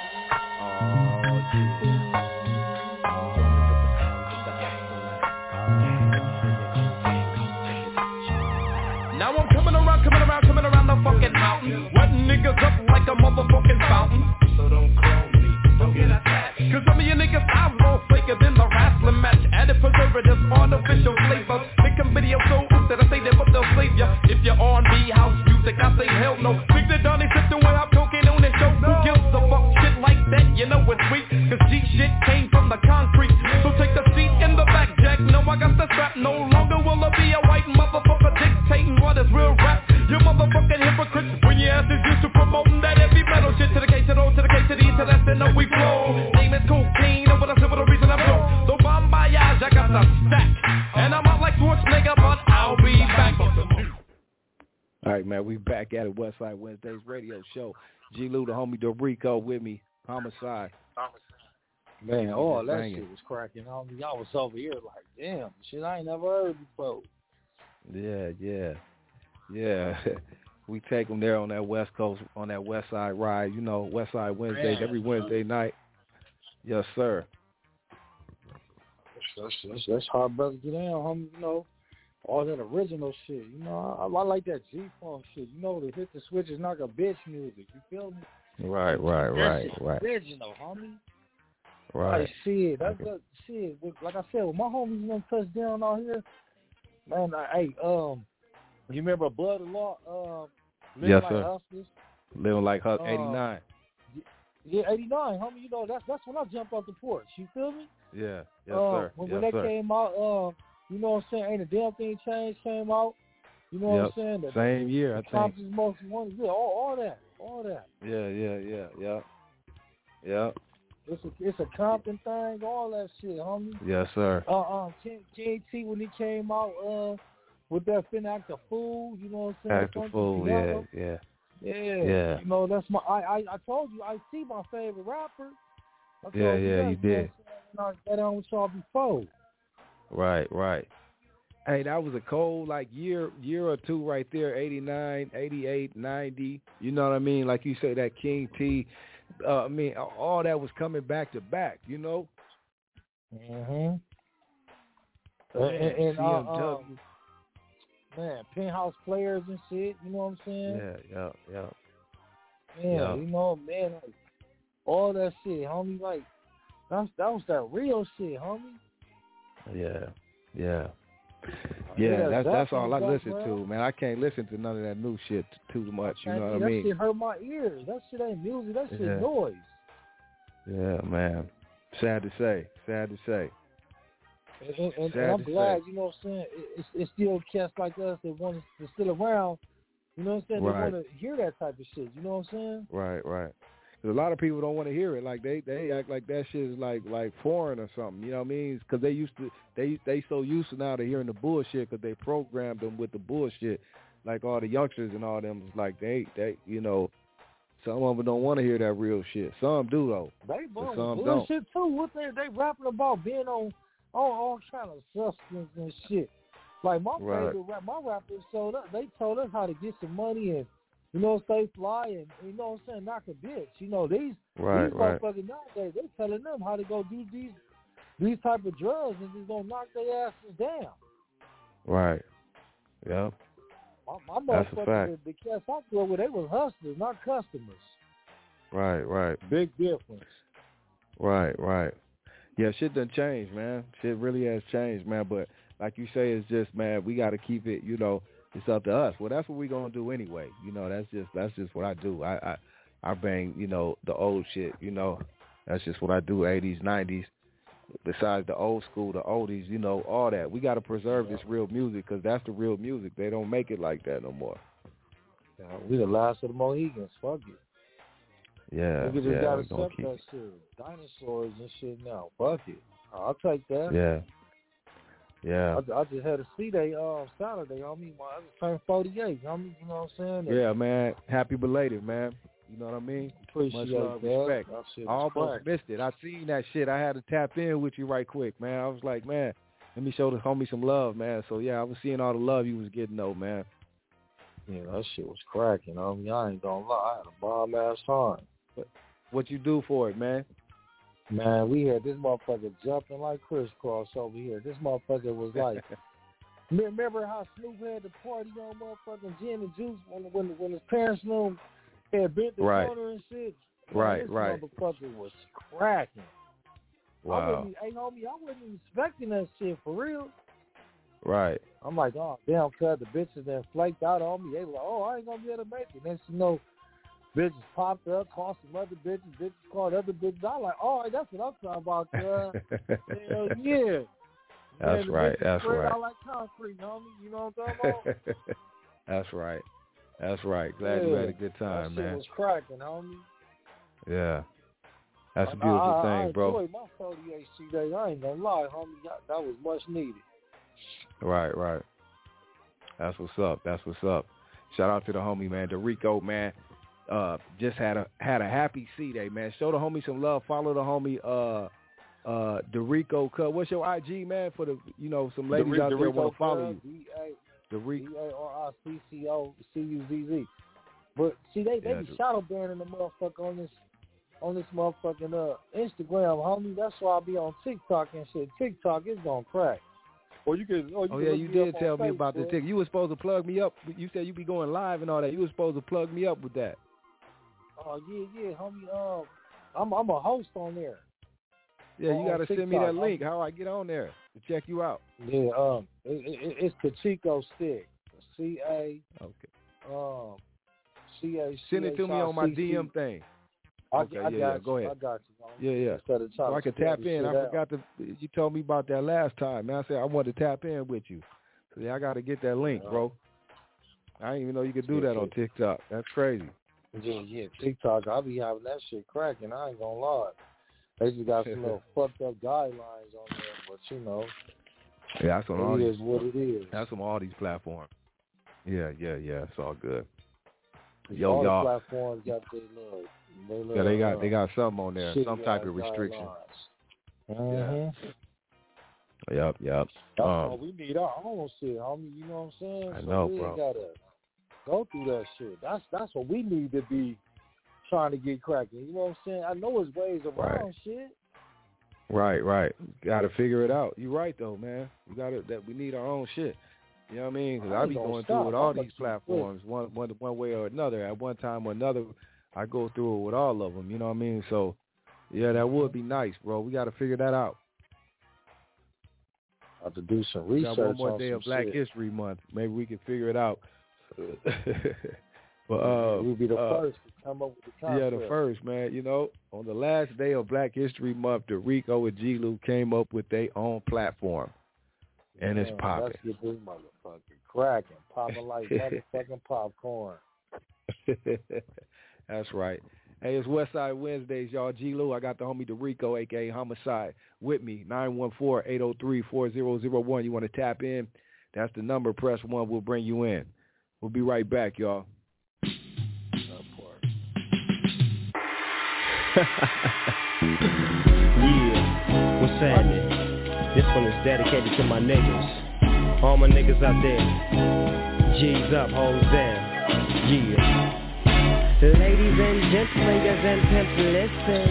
Now I'm coming around the fucking mountain, wetting niggas up like a motherfucking fountain. So don't call me, don't get attached. Cause some of you niggas I'm more faker than the wrestling match. Added preservatives, artificial flavors. Making videos so that I say that but they'll save ya. If you're R&B, house music, I say hell no. Think that Donnie sits the way I'm talking on this show. Who gives a fuck shit like that? You know it's sweet. Cause G shit came from the concrete. So take the seat in the back, Jack. No, I got the strap. No longer will I be a white motherfucker dictating what is real rap. You motherfucking hypocrites. When your ass is used to promoting that heavy metal shit. To the K, to the O, to the K, to the E, to the S, and we flow. Name is Cocaine, but I said for the reason I'm broke. So bon voyage, I got the stack. And I'm out like Schwarzenegger, but I'll be back. All right, man, we back at it, Westside Wednesdays radio show. G. Lou, the homie Dorico with me, Homicide. Man, all that shit was cracking. Y'all was over here like, damn, shit I ain't never heard before. Yeah. We take them there on that West Coast, on that West Side ride. You know, West Side Wednesdays, every Wednesday night. Yes, sir. That's how brothers get down, homie. You know, all that original shit. You know, I like that G-Funk shit. You know, to hit the switches, knock a bitch music. You feel me? Right. Original, homie. Right. I see it. That's good shit. Like I said, when my homies done touched down out here, man, you remember Blood of Law? Yes, sir. Hustlers? Living Like Hustlers, 89. Yeah, 89, homie. You know, that's when I jumped off the porch. You feel me? Yeah, yes, sir. When that came out, you know what I'm saying? Ain't a damn thing changed came out. You know what I'm saying? Same year, I think. Most one, yeah, all that. Yeah. It's a Compton thing, all that shit, homie. Yes, sir. KT when he came out with that finna act a fool, you know what I'm saying? Act a fool, yeah. You know, that's my. I told you, I see my favorite rapper. You did. I got on with y'all before. Right. Hey, that was a cold year or two right there. 89, 88, 90. You know what I mean? Like you say, that King T. I mean, all that was coming back to back. You know. And man, Penthouse Players and shit. You know what I'm saying? Yeah. Yeah, you know, man. all that shit, homie. Like that was that real shit, homie. Yeah. That's all I listen to, man. I can't listen to none of that new shit too much. You know what I mean? That shit hurt my ears. That shit ain't music. That shit noise. Yeah, man. Sad to say. And I'm glad, you know what I'm saying? It's still cats like us that want to still around. You know what I'm saying? They want to hear that type of shit. You know what I'm saying? Right. Because a lot of people don't want to hear it. Like they act like that shit is like foreign or something. You know what I mean? Because they so used to now to hearing the bullshit because they programmed them with the bullshit. Like all the youngsters and all them, like they you know, some of them don't want to hear that real shit. Some do though. They some bullshit too. What they rapping about being on all kind of substance and shit. Like my favorite my rappers told us, they told us how to get some money and, you know, stay fly and, you know what I'm saying, knock a bitch. You know, these motherfuckers nowadays, they telling them how to go do these type of drugs and just gonna knock their asses down. Right. Yeah. My motherfuckers, the cats I grew up with, they was hustlers, not customers. Right. Big difference. Right. Yeah, shit done changed, man. Shit really has changed, man. But like you say, it's just, man, we got to keep it, you know, it's up to us. Well, that's what we're going to do anyway. You know, that's just what I do. I bang, you know, the old shit, you know. That's just what I do, 80s, 90s. Besides the old school, the oldies, you know, all that. We got to preserve this real music because that's the real music. They don't make it like that no more. Yeah, we the last of the Mohegans. Fuck it. Yeah, we just got to accept that shit. Dinosaurs and shit now. Fuck it. I'll take that. Yeah. I just had a C-Day Saturday. I just turned 48. You know what I'm saying? Yeah, man. Happy belated, man. You know what I mean? Appreciate much love, respect. I almost missed it. I seen that shit. I had to tap in with you right quick, man. I was like, man, let me show the homie some love, man. So, yeah, I was seeing all the love you was getting, though, man. Yeah, that shit was cracking. I ain't gonna lie. I had a bomb-ass time. What you do for it, man? Man, we had this motherfucker jumping like crisscross over here. This motherfucker was like, remember how Snoop had the party on motherfucking gin and juice when his parents knew him had bent the corner and shit? Man, this motherfucker was cracking. Wow. I wasn't expecting that shit for real. Right. I'm like, oh, damn, cuz the bitches that flaked out on me. They were like, oh, I ain't gonna be able to make it. Next you know, bitches popped up, called some other bitches called other bitches. I'm like, oh, that's what I'm talking about, cuz. Hell yeah. That's right. Out like concrete, homie. You know what I'm talking about? That's right. Glad you had a good time, that man. Shit was cracking, homie. Yeah. That's a beautiful thing, bro. I enjoyed my 48 C-Days. I ain't gonna lie, homie. That was much needed. Right. That's what's up. Shout out to the homie, man. DeRico, man. Just had a happy C-Day, man. Show the homie some love. Follow the homie DeRico Cut. What's your IG, man? For the some ladies out there want to follow you. DeRicoCuzz. But see, they be shadow banning the motherfucker on this motherfucking Instagram, homie. That's why I be on TikTok and shit. TikTok is gonna crack. Or you can. You did tell me about the TikTok. You were supposed to plug me up. You said you be going live and all that. You were supposed to plug me up with that. Oh yeah, homie. I'm a host on there. Yeah, you gotta send me that link. How I get on there to check you out? Yeah, it's Kachiko Stick. CA. Okay. CA. Send it to me on my DM thing. Okay, go ahead. I got you. Yeah. So I can tap in. I forgot you told me about that last time. Man, I said I wanted to tap in with you. So yeah, I got to get that link, bro. I didn't even know you could do that on TikTok. That's crazy. Yeah, TikTok. I be having that shit cracking. I ain't gonna lie. They just got some little fucked up guidelines on there, but yeah, that's on all these. It is what it is. That's on all these platforms. Yeah. It's all good. All y'all. The platforms got their little. They got something on there, some type of restriction. Mm-hmm. Yep. That's why we need our own shit, homie. You know what I'm saying? I know, we bro. Gotta go through that shit. That's what we need to be trying to get cracking. You know what I'm saying? I know there's ways around shit. Right. Got to figure it out. You're right though, man. We need our own shit. You know what I mean? Because I be going through with all these platforms one way or another. At one time or another, I go through it with all of them. You know what I mean? So, yeah, that would be nice, bro. We got to figure that out. I have to do some research. Got one more on day some of Black shit. History Month. Maybe we can figure it out. But we'll be the first to come up with the concept. Yeah, the first, man. You know, on the last day of Black History Month, the Rico and G. Lou came up with their own platform, and it's popping. That's your big motherfucking cracking, popping like motherfucking popcorn. That's right. Hey, it's Westside Wednesdays, y'all. G. Lou, I got the homie DeRico, a.k.a. Homicide, with me, 914-803-4001. You want to tap in? That's the number. Press 1. We'll bring you in. We'll be right back, y'all. Yeah, what's happening? This one is dedicated to my niggas. All my niggas out there. G's up, hoes down. Yeah. Ladies and gents, players and pimps, listen.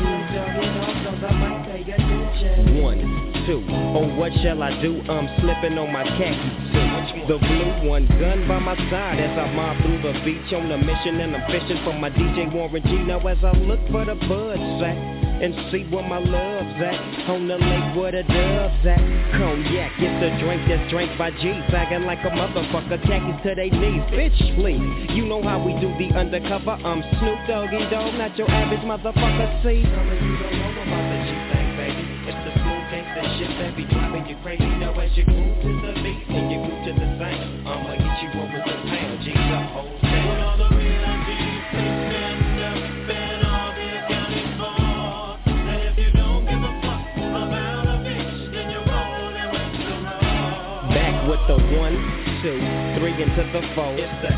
1, 2, oh what shall I do? I'm slipping on my khaki suit. The blue one, gun by my side as I mob through the beach on a mission, and I'm fishing for my DJ Warren G. Now as I look for the bud sack and see where my love's at, on the lake where the dove's at. Cognac, it's the drink that's drank by G, sagging like a motherfucker, khakis to they knees. Bitch, please, you know how we do the undercover. I'm Snoop Doggy Dogg, not your average motherfucker. See, some of you don't know about the G-Thing, baby. It's the smooth gangsta shit that be driving you crazy. Now as you move to the beat and you move to the same, I'ma hit you over the pound. G's up, hoes down. With all the real G's, stand up and all the accounting for. And if you don't give a fuck about a bitch, then you're rolling with the road. Back with the 1, 2, 3 into the 4. It's the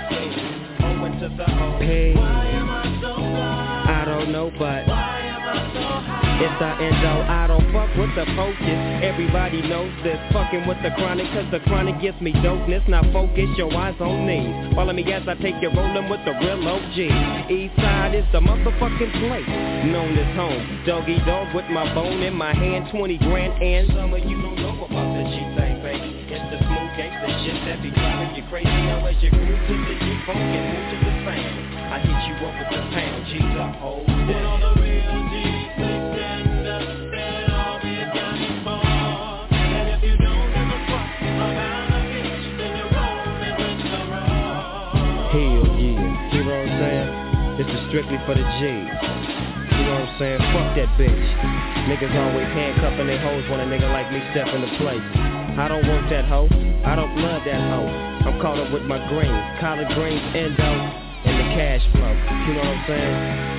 S-O into the O. P. Why am I so fly? I don't know, but why am I so high? It's the endo. I don't fuck with the focus. Everybody knows this. Fucking with the chronic, cause the chronic gives me dopeness. Now focus your eyes on me. Follow me as I take you rolling with the real OG. East side is the motherfucking place known as home. Doggy dog with my bone in my hand, 20 grand, and some of you don't know about the G-Thing, baby. It's the smooth gangsta shit that be driving you crazy. Now as you move to the G-Funk and move to the sound, I hit you up with the pound. G's up, hold down. With all the real G's, they stand up and all the accounting for. And if you don't give a fuck about a bitch, then you're rolling with the road. Hell yeah, you know what I'm saying? This is strictly for the G's. You know what I'm saying? Fuck that bitch. Niggas always handcuffing their hoes when a nigga like me step into place. I don't want that hoe. I don't love that hoe. I'm caught up with my greens, collard greens, endo, and the cash flow. You know what I'm saying?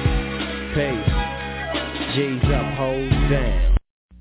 Peace. G's up, hoes down.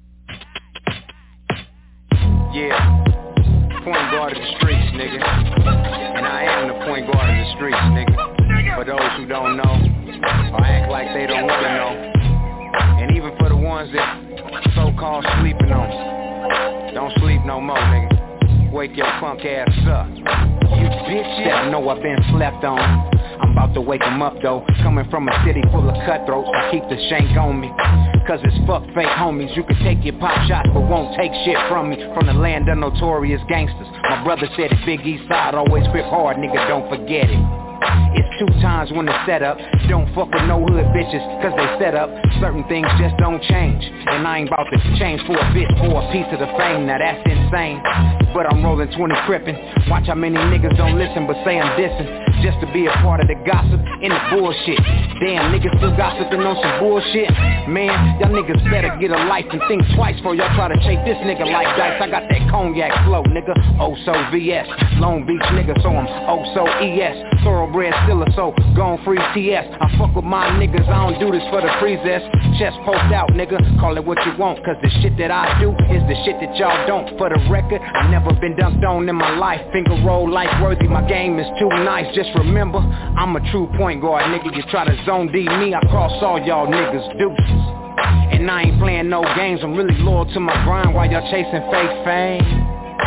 Yeah. Point guard of the streets, nigga. And I am the point guard of the streets, nigga. For those who don't know, or act like they don't wanna know. And even for the ones that so-called sleeping on. Don't sleep no more, nigga. Wake your punk ass up. You bitches. I know I've been slept on. I'm about to wake 'em up though. Coming from a city full of cutthroats, I keep the shank on me. Cause it's fuck fake homies. You can take your pop shots but won't take shit from me. From the land of notorious gangsters. My brother said it, Big East Side always grip hard, nigga, don't forget it. It's 2 times when it's set up. Don't fuck with no hood bitches, cause they set up. Certain things just don't change. And I ain't about to change for a bitch for a piece of the fame. Now that's insane. But I'm rolling 20 crippin'. Watch how many niggas don't listen but say I'm dissing. Just to be a part of the gossip and the bullshit. Damn, niggas still gossiping on some bullshit. Man, y'all niggas better get a life and think twice before y'all try to chase this nigga like dice. I got that cognac flow, nigga. Oh so VS. Long Beach nigga, so I'm oh so ES. Thoroughbred still a so gon' free TS. I fuck with my niggas, I don't do this for the freezes. Chest post out, nigga, call it what you want. Cause the shit that I do is the shit that y'all don't. For the record, I never been dunked on in my life. Finger roll like worthy, my game is too nice. Just remember, I'm a true point guard, nigga. You try to zone D me, I cross all y'all niggas deuces. And I ain't playing no games, I'm really loyal to my grind while y'all chasing fake fame.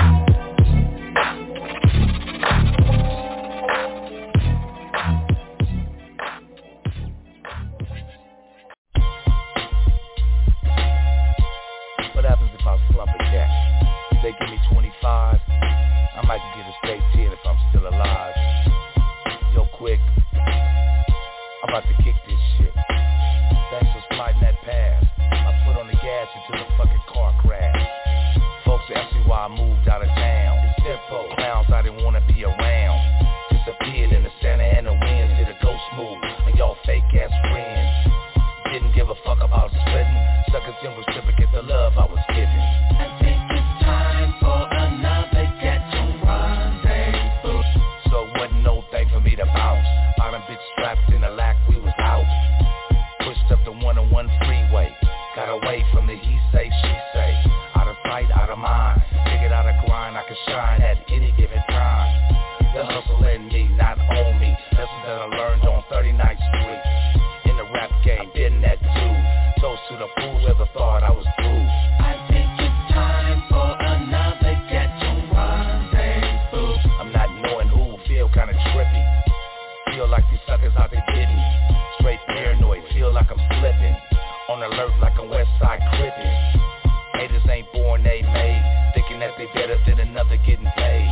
What happens if I slump a cash? They give me 25, I might get a straight 10 if I'm still alive. Yo, quick, I about to kick this shit. Thanks for sliding that past. I put on the gas until the fucking car crashed. Folks ask me why I moved out of town. It's simple. Clowns I didn't wanna be around. Disappeared in the Santa Ana winds. Did a ghost move and y'all fake ass friends. Didn't give a fuck about splitting. Suckers in reciprocate the love I was giving. I think it's time for another ghetto rendezvous. So it wasn't no thing for me to bounce. Bottom bitch strapped in the lack, we was out. Pushed up the 101 freeway. Got away from the he say, she say. Out of sight, out of mind. Figured out a grind I could shine at any given time. The hustle in me, not on me. Lessons that I learned on 39th Street. In the rap game, been that dude. Toast to the fools ever thought I was through. I think it's time for another ghetto rendezvous. I'm not knowing who, feel kinda trippy. Feel like these suckers out there getting straight paranoid, feel like I'm slipping. On alert like I'm Westside Crippin'. Haters ain't born, they made. Thinking that they better than another getting paid.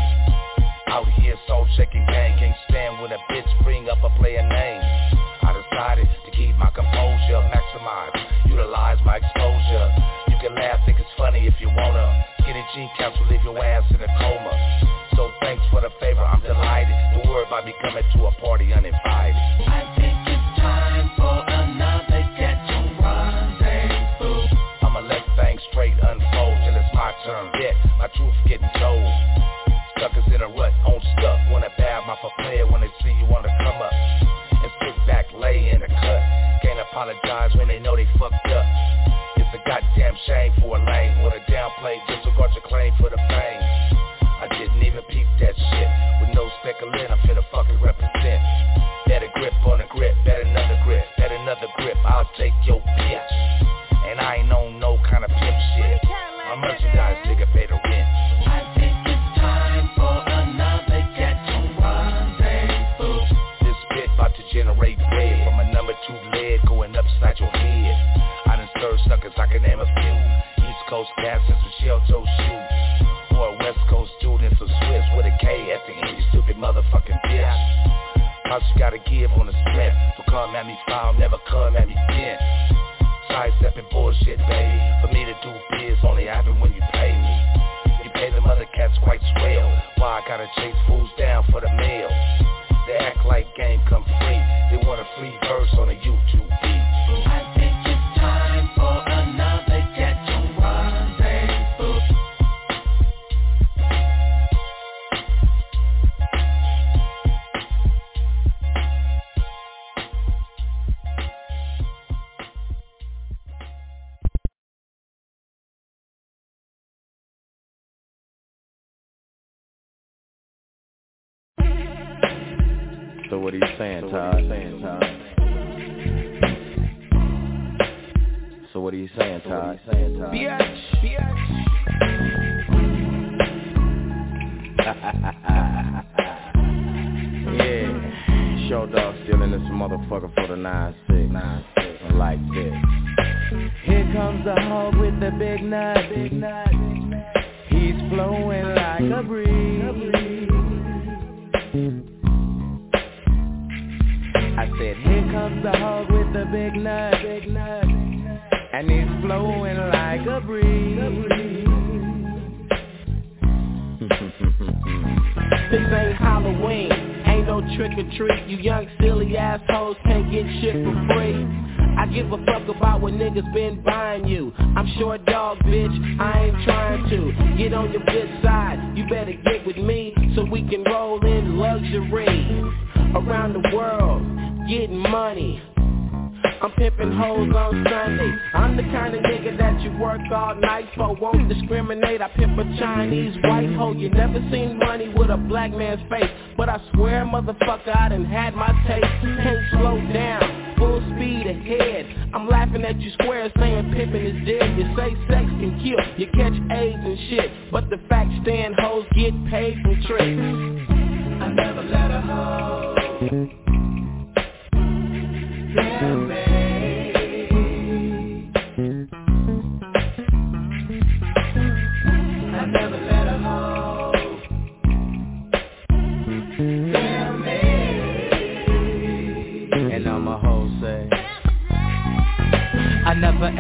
Out here soul shaking gang. Can't stand when a bitch bring up a player name. I decided to keep my composure, maximize, utilize my exposure. You can laugh, think it's funny if you wanna. Skinny G council, leave your ass in a coma. So thanks for the favor, I'm delighted. Don't worry about me coming to a party uninvited. I think it's time for another ghetto rendezvous. I'ma let things straight unfold till it's my turn. Yeah, my truth getting told. Suckers in a rut, on stuff. Wanna bad my for player when they see you on the come up. And sit back, lay in the cut. Can't apologize when they know they fucked up. It's a goddamn shame for a lame. Wanna downplay, disregard your claim for the fame. I didn't even peep that shit. With no speculation, I'm finna fucking represent. Better grip on the grip, better another grip, better another grip, I'll take your bitch. And I ain't on no kind of pimp shit. My merchandise nigga pay the rent. I think it's time for another ghetto rendezvous. This bit about to generate bread from a number 2 lead going upside your head. I done stirred suckers, I can name a few. East Coast cats and some shell toe shoes. Or a West Coast student, some Swiss with a K at the end, you stupid motherfucking bitch. Plus you gotta give on the strength. So come at me foul, never come at me bent. Sidestepping bullshit, baby. For me to do biz only happen when you pay me. You pay them other cats quite swell. Why I gotta chase fools down for the mail? They act like game come free. They want a free verse on a YouTube beat. I think it's time for another ghetto rendezvous. So what are you saying, Todd? So what are you saying, Todd? Yeah, Show Dog still in this motherfucker for the 9-6. Like this. Here comes the hog with the big nut. He's flowing like a breeze. I said, here comes the hog with the big nut, and he's flowing like a breeze. This ain't Halloween, ain't no trick or treat. You young silly assholes can't get shit for free. I give a fuck about what niggas been buying you. I'm short dog, bitch, I ain't trying to get on your good side. You better get with me so we can roll in luxury. Around the world, getting money. I'm pimping hoes on Sunday. I'm the kind of nigga that you work all night for. Won't discriminate, I pimp a Chinese white hoe. You never seen money with a black man's face, but I swear, motherfucker, I done had my taste. Can't slow down, full speed ahead. I'm laughing at you squares saying pimping is dead. You say sex can kill, you catch AIDS and shit, but the fact stand hoes get paid from tricks. I never let a hoe tell me. I never let a hoe tell me. And I'm a hoe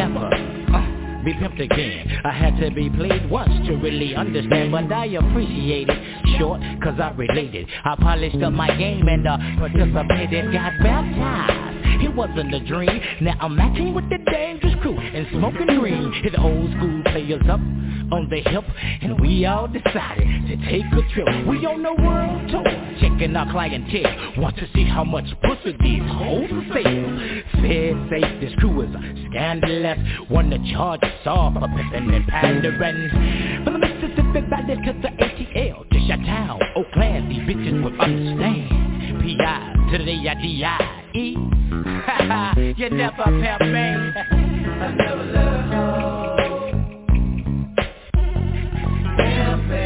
never be pimped again. I had to be played once to really understand, but I appreciate it. Short, cause I related. I polished up my game and participated, got baptized. It wasn't a dream. Now I'm matching with the dangerous crew and smoking green. Hit the old school players up on the hip, and we all decided to take a trip. We on the world tour, checking our clientele. Want to see how much pussy these hoes sell. Fed say this crew is scandalous. Want to charge us all for pimping and pandering. From the Mississippi Valley to the ATL to Chi-Town, Oakland, these bitches will understand. P.I. to the A-I-D-I-E. You never pimp me. I never let her go. Pimp me.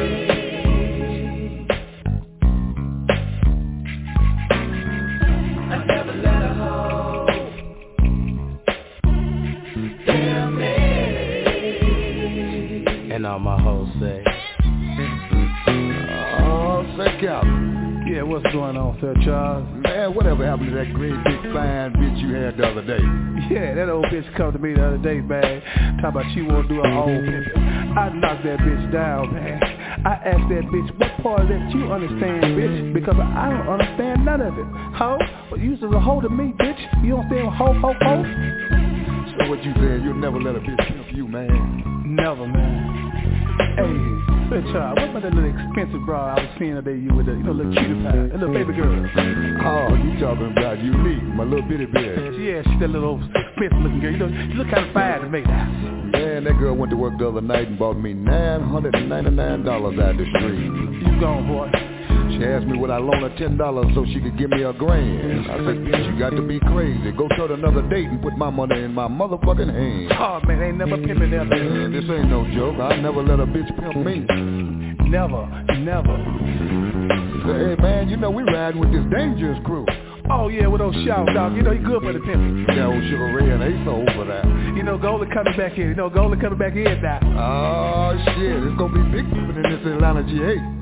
I never let her go. Pimp me. And all my hoes say, oh, thank you. Yeah, what's going on, Sir Charles? Man, whatever happened to that great big fine bitch you had the other day? Yeah, that old bitch come to me the other day, man. Talking about she won't do her own pimping. I knocked that bitch down, man. I asked that bitch, what part of that you understand, bitch? Because I don't understand none of it. Ho? Well, you was a hoe to me, bitch. You don't understand ho, ho, ho? So what you saying, you'll never let a bitch pimp you, man? Never, man. Hey, Sir Charles, what about that little expensive bra I was seeing today you with the, little cutie pie, that little baby girl? Oh, you talking about Unique, my little bitty bitch. Yeah, she's that little expensive looking girl. You look kind of fine to me now. Man, that girl went to work the other night and bought me $999 out the street. You gone, boy. She asked me would I loan her $10 so she could give me $1,000. I said, bitch, you got to be crazy. Go start another date and put my money in my motherfucking hand. Oh, man, ain't never pimping that bitch. This ain't no joke. I never let a bitch pimp me. Never. Hey, man, you know we riding with this dangerous crew. Oh, yeah, with those shout dog. You know, you good for the pimping. Yeah, old Sugar Ray and Ace over that. You know, Golden coming back here. Now. Oh, shit. It's going to be big pimping in this Atlanta G8.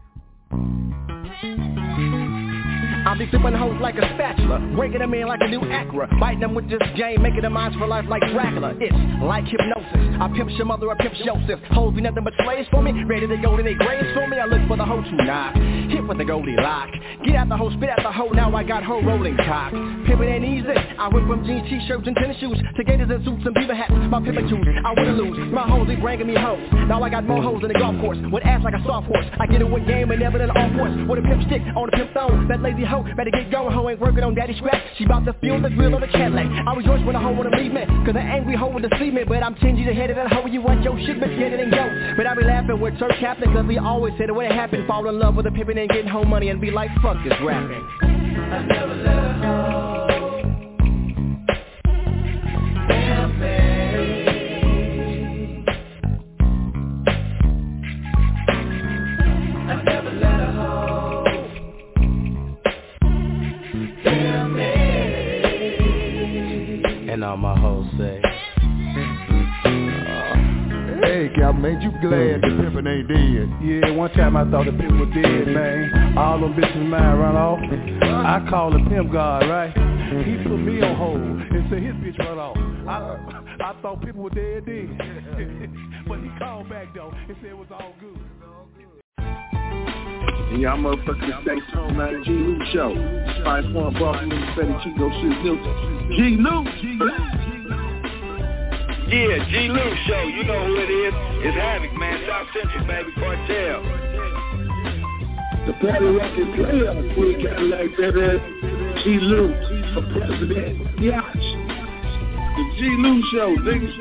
I'll be flipping hoes like a spatula, breaking them in like a new Acura, biting them with this game, making them eyes for life like Dracula. It's like hypnosis. I pimp your mother, I pimp Joseph. Hoes be nothing but slaves for me, ready to go to their graves for me. I look for the hoe to knock, hit with the Goldilocks. Get out the hoe, spit out the hoe, now I got her rolling cock. Pimpin' ain't easy. I went from jeans, t-shirts, and tennis shoes to gators and suits and beaver hats. My pimpin' shoes, I wouldn't lose. My hoes, they bringing me hoes. Now I got more hoes than a golf course, with ass like a soft horse. I get it with game and never than all force. With a pimp stick on a pimp thong, that lazy hoe better get going. Hoe ain't working on daddy scratch. She bout to fuel the grill on the Cadillac. I rejoice when a hoe wanna leave me, cause an angry hoe would deceive me. But I'm 10 G's ahead of that hoe. You want your shit, but get it and go. But I be laughing with Sir Captain, cause we always said it when it happened. Fall in love with a pimpin' and getting home money and be like, fuck this rapping. I never let her go. Damn me. I never let her go. And all my hoes say, hey, Captain, ain't you glad the pimpin' ain't dead? Yeah, one time I thought the pimp was dead, man. All them bitches mine run off. I called the pimp god, right? He put me on hold and said his bitch run off. I thought people were dead. But he called back, though, and said it was all good. And y'all motherfuckers stay tuned, man. G. Lou Show. Spice One, Buffalo, Fetty Chico, Shit, Newton. G. Lou. Yeah, G. Lou Show. You know who it is. It's Havoc, man. South Central, baby. Cartel. The party record player, Queen Cadillac, baby. G. Lou for president. Yacht. The G. Lou Show, nigga.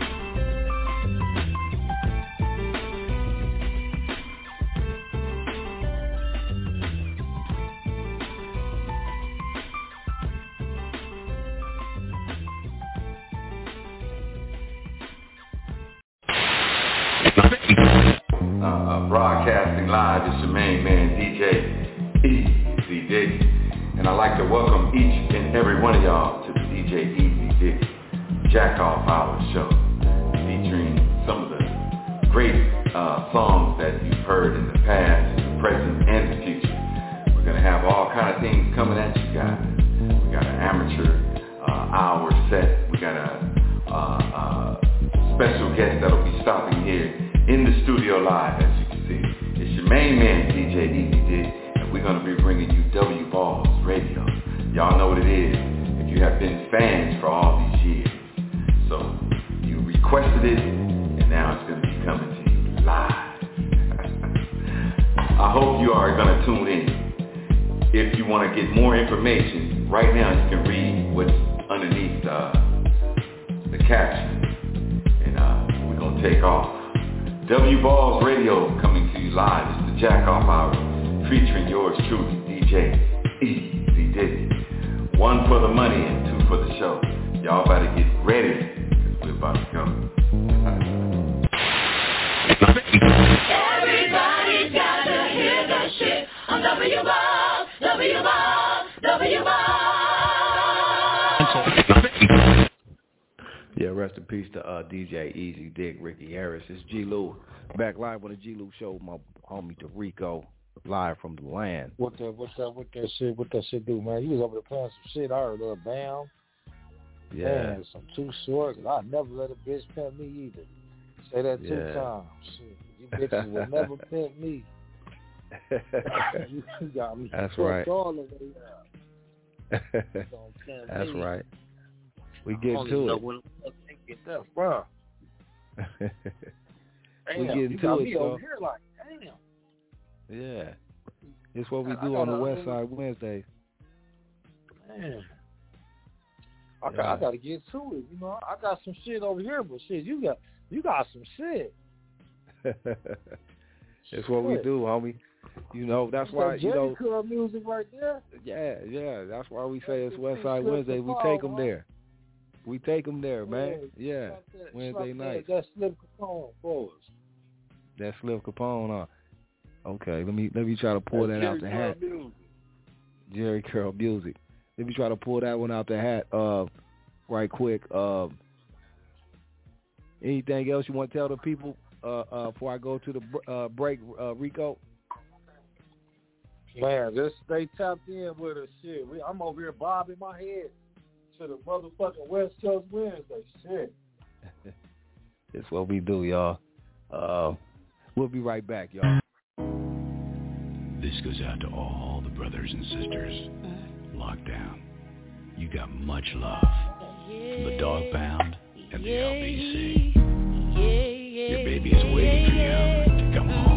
Broadcasting live, it's your main man, DJ Easy Dick. And I'd like to welcome each and every one of y'all to the DJ Easy Dick Jack Off Hour Show, featuring some of the great songs that you've heard in the past, the present, and the future. We're going to have all kind of things coming at you guys. We got an amateur hour set. We got a special guest that'll be stopping here in the studio live, as you can see. It's your main man, DJ Easy Dick, and we're going to be bringing you W Balls Radio. Y'all know what it is if you have been fans for all these years. So you requested it, and now it's going to be coming to you live. I hope you are going to tune in. If you want to get more information, right now you can read what's underneath the caption. We're going to take off. W Balls Radio coming to you live. It's the Jack Off Hour featuring yours truly, DJ Easy Dick. 1 for the money and 2 for the show. Y'all better get ready because we're about to go. Everybody's got to hear that shit on W Balls, W Balls, W Balls. Yeah, rest in peace to DJ Easy Dick, Ricky Harris. It's G. Lou back live on the G. Lou Show. My homie DeRico live from the land. What that shit do, man? You was over there playing some shit. I heard Bam. Yeah. Man, some Too Short. I never let a bitch pimp me either. Say that 2 times. Shit. You bitches will never pimp me. You got me. That's right. All the way That's me. right. We get to it. Get that from. We get to it, over here like, damn. Yeah. It's what we do on the West Side Wednesday. Man. I got to get to it. You know, I got some shit over here, but shit, you got some shit. It's what we do, homie. You know, that's why, you know. Club music right there. Yeah. That's why we say it's West Side Wednesday. We take them there. We take them there, man. Yeah. Wednesday night. That's Slip Capone for us. That's Slip Capone, huh? Okay, let me try to pull that out the hat. Jerry Curl Music. Let me try to pull that one out the hat right quick. Anything else you want to tell the people before I go to the break, Rico? Man, just stay tapped in with us. Shit, I'm over here bobbing my head to the motherfucking West Coast Wednesday. Shit. It's what we do, y'all. We'll be right back, y'all. This goes out to all the brothers and sisters locked down. You got much love from the Dog Pound and the LBC. Your baby is waiting for you to come home.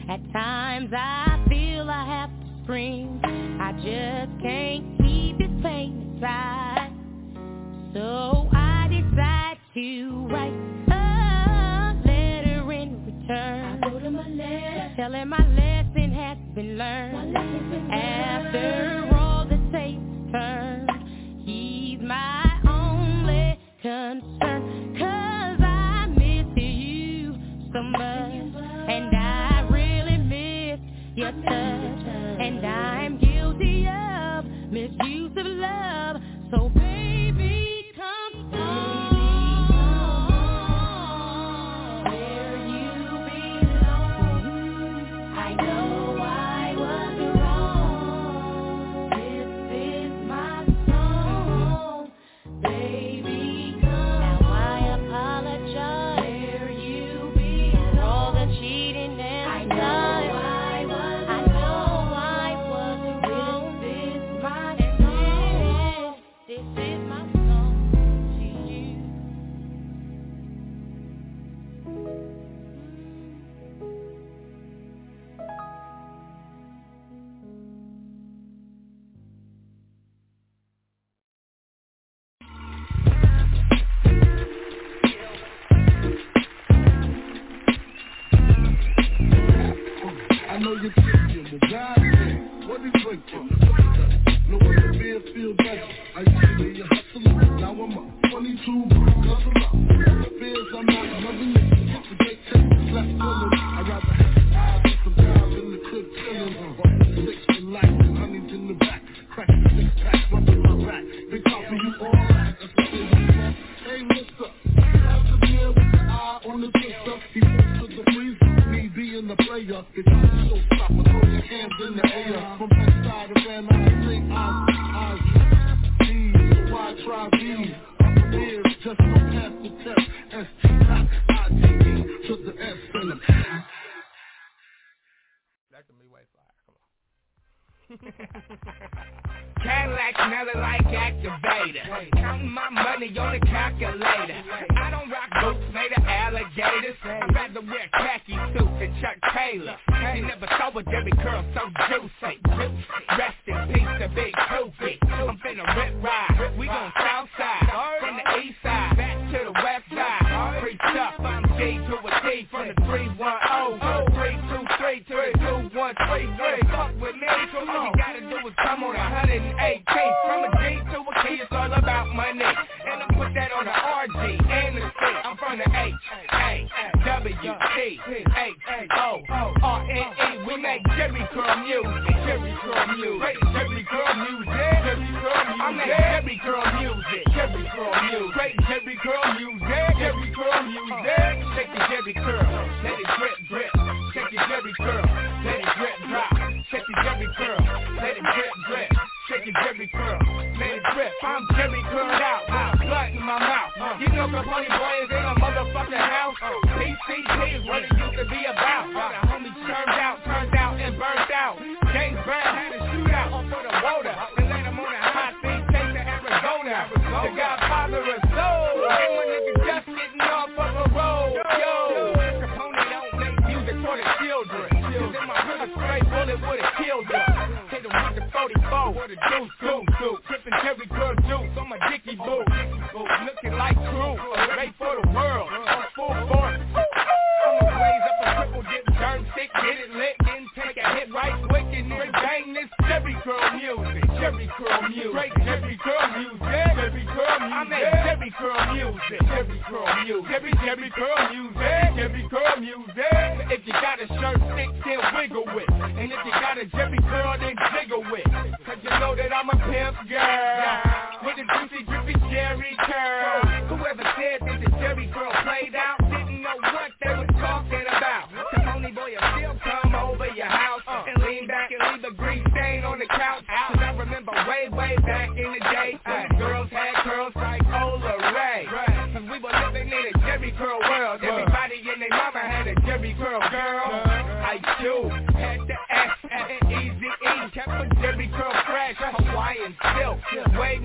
At times I feel I have to scream. I just can't keep this pain inside. So I decide to write a letter in return. I wrote him a letter telling my lesson has been learned. After all the tables turned, he's my only concern. 'Cause I miss you so much, and I really miss your touch. And I'm guilty of misuse of love. So baby, come home where you belong. I know I was wrong. This is my song. Baby, come. Now I apologize where you belong for all the cheating and I know I was wrong. This is my song. This is my song to you. I know you're thinking, but God said, what is drinking? No one to be feel better. I used to be a hustler, now I'm up 22, guzzle up. The fears I'm not loving it. It's a great test, left feeling. I'd rather have some guys in the crib chilling. Or six in life and honeys in the back. Crack the 6-pack, rubbing my rack. Big coffee, you all right. That's what they want. Hey, mister, have to deal with the eye on the twister. He walks to the freezer, me being the player. It's all so stop, but throw your hands in the air. From that side of man, I think I'm these, so why try these? Up ears, just don't pass the test. S-T-I-T-E to the S and the That can be way fire. Come on. Cadillac smelling like activator. Counting my money on the calculator. I don't rock boots made of alligators. I'd rather wear khaki suits than Chuck Taylor. You never saw a Jerry curl so juicy. Rest in peace to Big Koofy. I'm finna rip ride. We gon' south side. From the east side back to the west side. Preach up, I'm G to a T from the 310. 323 to the 2133. Fuck with me, so all you gotta do is come on 118. From a G to a K, it's all about money. And I put that on the RG and the C. I'm from the H-A-W-T-H-O-R-N-E. We make Jerry curl music. Jerry curl music. Jerry curl music. Jerry curl music. I make Jerry curl music. Jerry curl music. Great Jerry curl music. Jerry curl music. Shake the Jerry curl. Let it drip, drip. Shake your Jerry curl. Let it drip, drop. Shake your Jerry curl. Let it drip, drip. Shake your Jerry curl. Let it drip. I'm Jerry curled out. Blood in my mouth. You know the funny boy is in a motherfucking house. PCT is what it used to be about. The homies turned out, and burnt out. James Brown had a shootout for the water and let him on a high speed chase to Arizona. The Godfather of soul. And when niggas just getting off of a road. Yo, Capone don't make music for the children. Cause in my hood a stray bullet would've killed them. Hit him with the 44, with the deuce. Trippin' Jerry curl juice on my dicky boot. Looking like crew, great for the world. On full force. I'ma blaze up a triple dip, turn stick, get it lit, then take a hit right quick and then bang this Jerry curl music. Jerry curl music. Great Jerry curl music. Jerry curl music. I make Jerry curl music. Jerry curl music. Jerry curl music. Jerry curl music. If you got a shirt, stick, then wiggle with. And if you got a Jerry curl, then jiggle with. Cause you know that I'm a pimp girl. With a juicy, drippy Jerry curl. Whoever said that the Jerry curl played out didn't know what they was talking about. The pony boy will still come over your house and lean back and leave a grease stain on the couch. Cause I remember way back in the day when girls had curls like Ola Ray. Cause we were living in a Jerry curl world. Everybody and their mama had a Jerry curl girl. I too had the S and Easy E. Kept a Jerry curl fresh, Hawaiian silk. Way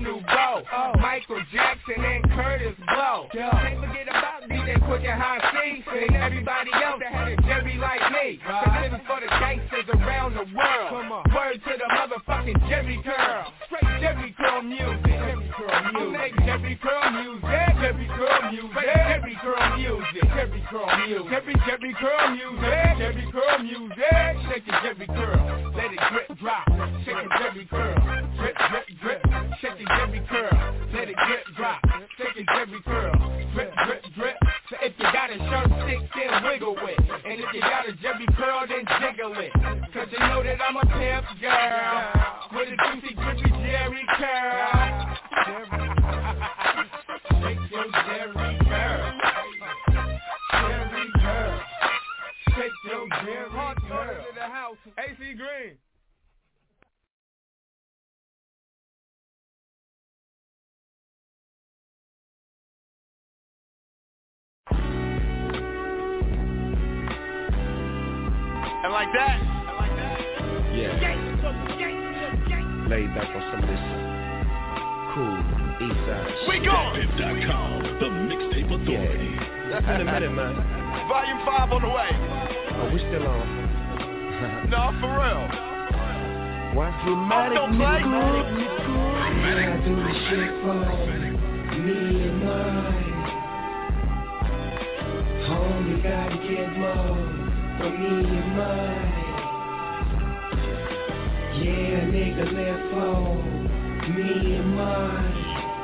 world. Word to the motherfucking Jerry Curl. Straight Jerry Curl music. I make Jerry Curl music. Jerry Curl music. Jerry Curl music. Jerry Curl music. Jerry Curl music. Jerry Curl music. Shake it, Jerry Curl. Let it drip, drop. Shake it, Jerry Curl. Drip, drip, drip. Shake it, Jerry Curl. Let it drip, drop. Shake it, Jerry Curl. Drip, drip, drip. So if you got a shirt stick, then wiggle it. And if you got a Jerry Curl, then jiggle it. Cause you know that I'm a pimp girl with a juicy, drippy Jerry Curl. Shake your Jerry Curl. Jerry Curl. Shake your Jerry Curl. To the house. AC Green. And like that. Yeah. Laid back on some of this cool east side. We gone. Pip.com, the mixtape authority. That's in a minute, man. Volume 5 on the way. Oh, we still on. No, for real. Why? Dramatic, I do this shit for me and mine. Homie, gotta get more. For me and mine. Yeah, nigga, let's go. Me and mine.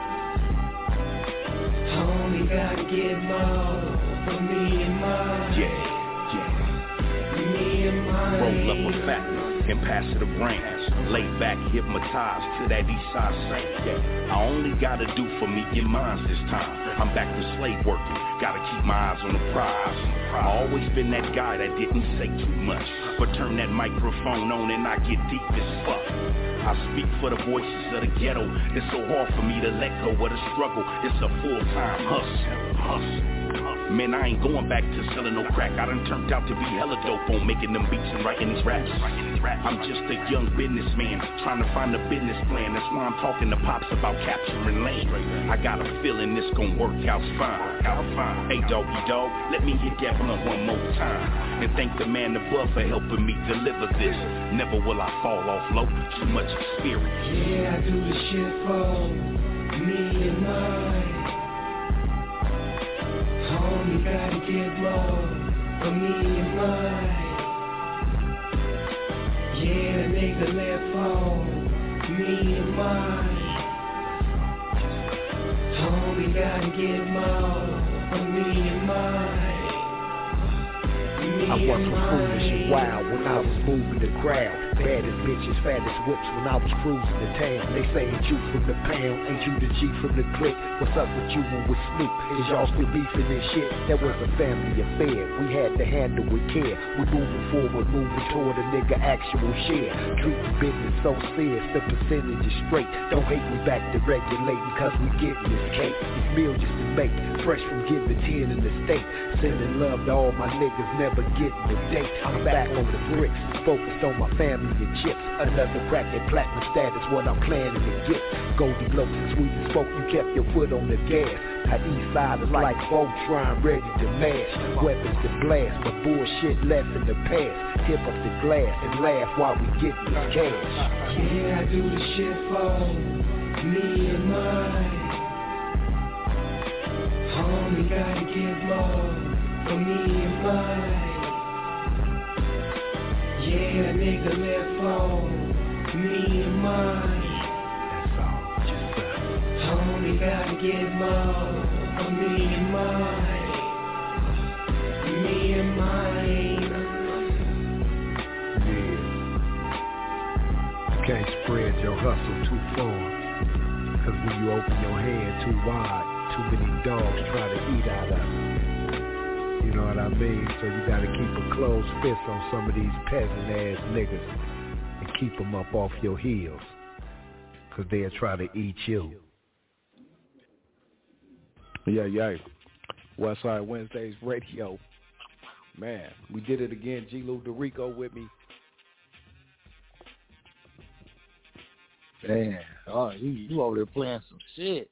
Homie, gotta get more. For me and mine. Yeah. Me and mine. Roll up a fatness and pass it around. Lay back, hypnotized to that east side saint. Yeah. I only gotta do for me and mine this time. I'm back to slave working. Gotta keep my eyes on the prize. I always been that guy that didn't say too much, but turn that microphone on and I get deep as fuck. I speak for the voices of the ghetto. It's so hard for me to let go of the struggle. It's a full-time hustle. Man, I ain't going back to selling no crack. I done turned out to be hella dope on making them beats and writing these raps. I'm just a young businessman trying to find a business plan. That's why I'm talking to Pops about capturing land. I got a feeling this gon' work out fine. Hey, doggy dog, let me hit that blunt one more time. And thank the man above for helping me deliver this. Never will I fall off low, too much experience. Yeah, I do the shit for me and mine. Homie, gotta get more for me and mine. Yeah, nigga, let's go. Me and mine. Homie, gotta get more for me and mine. I wasn't foolish and wild when I was moving the crowd. Baddest bitches, fattest whips when I was cruising the town. They say ain't you from the pound, ain't you the G from the clique? What's up with you and with Snoop? Is y'all still beefing and shit? That was a family affair, we had to handle with care. We moving forward, moving toward a nigga actual share. Treat the business so serious, the percentage is straight. Don't hate me back to regulating, cause we getting this cake. It's millions to make, fresh from giving 10 in the state. Sending love to all my niggas, never getting a date. I'm back on the bricks, focused on my family and chips. Another crack at platinum status, what I'm planning to get. Goldie Glow, sweet and spoke, you kept your foot on the gas. Now east side is like Voltron, ready to mash. Weapons to blast, but bullshit left in the past. Tip up the glass and laugh while we getting this cash. Yeah, I do the shit for me and mine. Homie, gotta get more for me and mine. Yeah, nigga, let's go. Me and mine. That's all, just Homie, gotta get more for me and mine. Me and mine. Yeah. You can't spread your hustle too far. Cause when you open your hand too wide, too many dogs try to eat out of it. You know what I mean? So you gotta keep a closed fist on some of these peasant ass niggas and keep them up off your heels. Cause they'll try to eat you. Yeah. Westside Wednesdays Radio. Man, we did it again. G. Lou DeRico with me. Man, you over there playing some shit.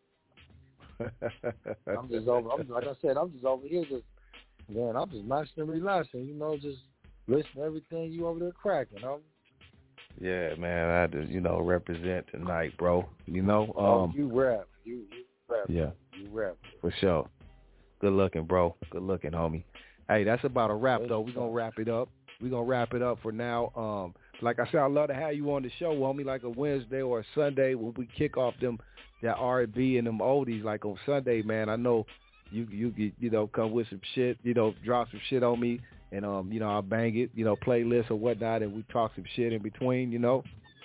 I'm just over. Like I said, I'm just over here just. Man, I'm just matching and relaxing, just listen to everything you over there cracking. Yeah, man. I had to, represent tonight, bro. You rap. You rap. Yeah. You rap. For sure. Good looking, bro. Good looking, homie. Hey, that's about a wrap, though. We're going to wrap it up. We're going to wrap it up for now. Like I said, I'd love to have you on the show, homie, like a Wednesday or a Sunday when we kick off that R&B and them oldies, like on Sunday, man. I know you come with some shit, drop some shit on me, and, I'll bang it, playlist or whatnot, and we talk some shit in between, I'm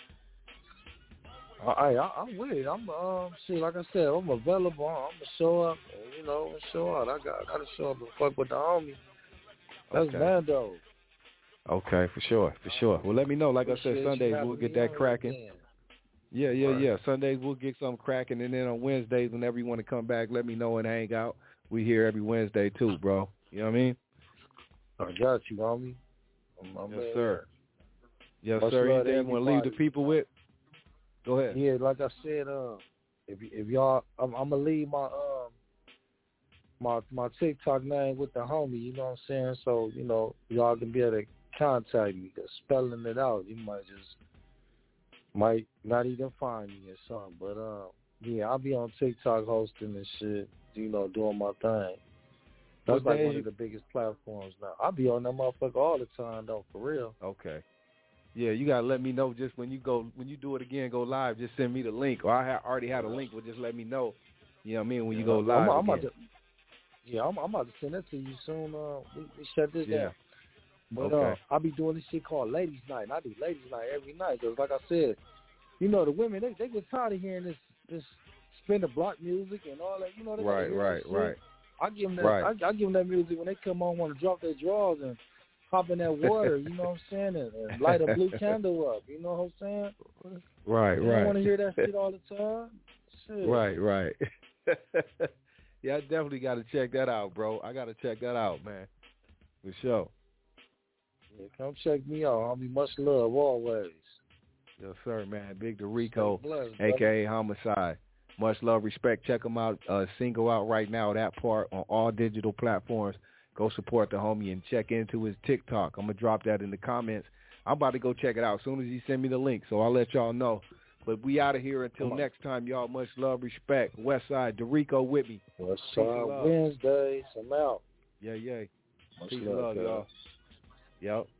with it. I'm like I said, I'm available. I'm gonna show up. Show out. I gotta show up and fuck with the homie. That's Mando. Okay, for sure. Well, let me know. Like I said, Sundays we'll get that cracking. Yeah. Sundays we'll get something cracking, and then on Wednesdays, whenever you want to come back, let me know and hang out. We here every Wednesday too, bro. You know what I mean? I got you, homie. Yes, sir. Yes, sir. Anything you want to leave the people with? Go ahead. Yeah, like I said, if y'all, I'm gonna leave my TikTok name with the homie. You know what I'm saying? So y'all can be able to contact me. Cause spelling it out, you might not even find me or something. But I'll be on TikTok hosting and shit. Doing my thing. That's like one of the biggest platforms now. I'll be on that motherfucker all the time, though, for real. Okay. Yeah, you gotta let me know just when you do it again, go live. Just send me the link, or I already had a link, but just let me know. You know what I mean? When you go live, I'm about to send that to you soon. We shut this down. But I'll be doing this shit called Ladies Night. And I do Ladies Night every night because, like I said, the women they get tired of hearing this spin the block music and all that. They right. I give them that. I give them that music when they come on, want to drop their drawers and hop in that water. You know what I'm saying? And light a blue candle up. You know what I'm saying? Right. I want to hear that shit all the time. Shit. Right. Yeah, I definitely got to check that out, bro. I got to check that out, man. For sure. Yeah, come check me out. I'll be much love always. Yes, sir, man. Big Dorico, a.k.a. Homicide. Much love, respect. Check him out. Single out right now, that part, on all digital platforms. Go support the homie and check into his TikTok. I'm going to drop that in the comments. I'm about to go check it out as soon as he send me the link, so I'll let y'all know. But we out of here until next time, y'all. Much love, respect. Westside, Dorico with me. Westside Wednesdays. I'm out. Yeah. Much Peace love, y'all. Yep.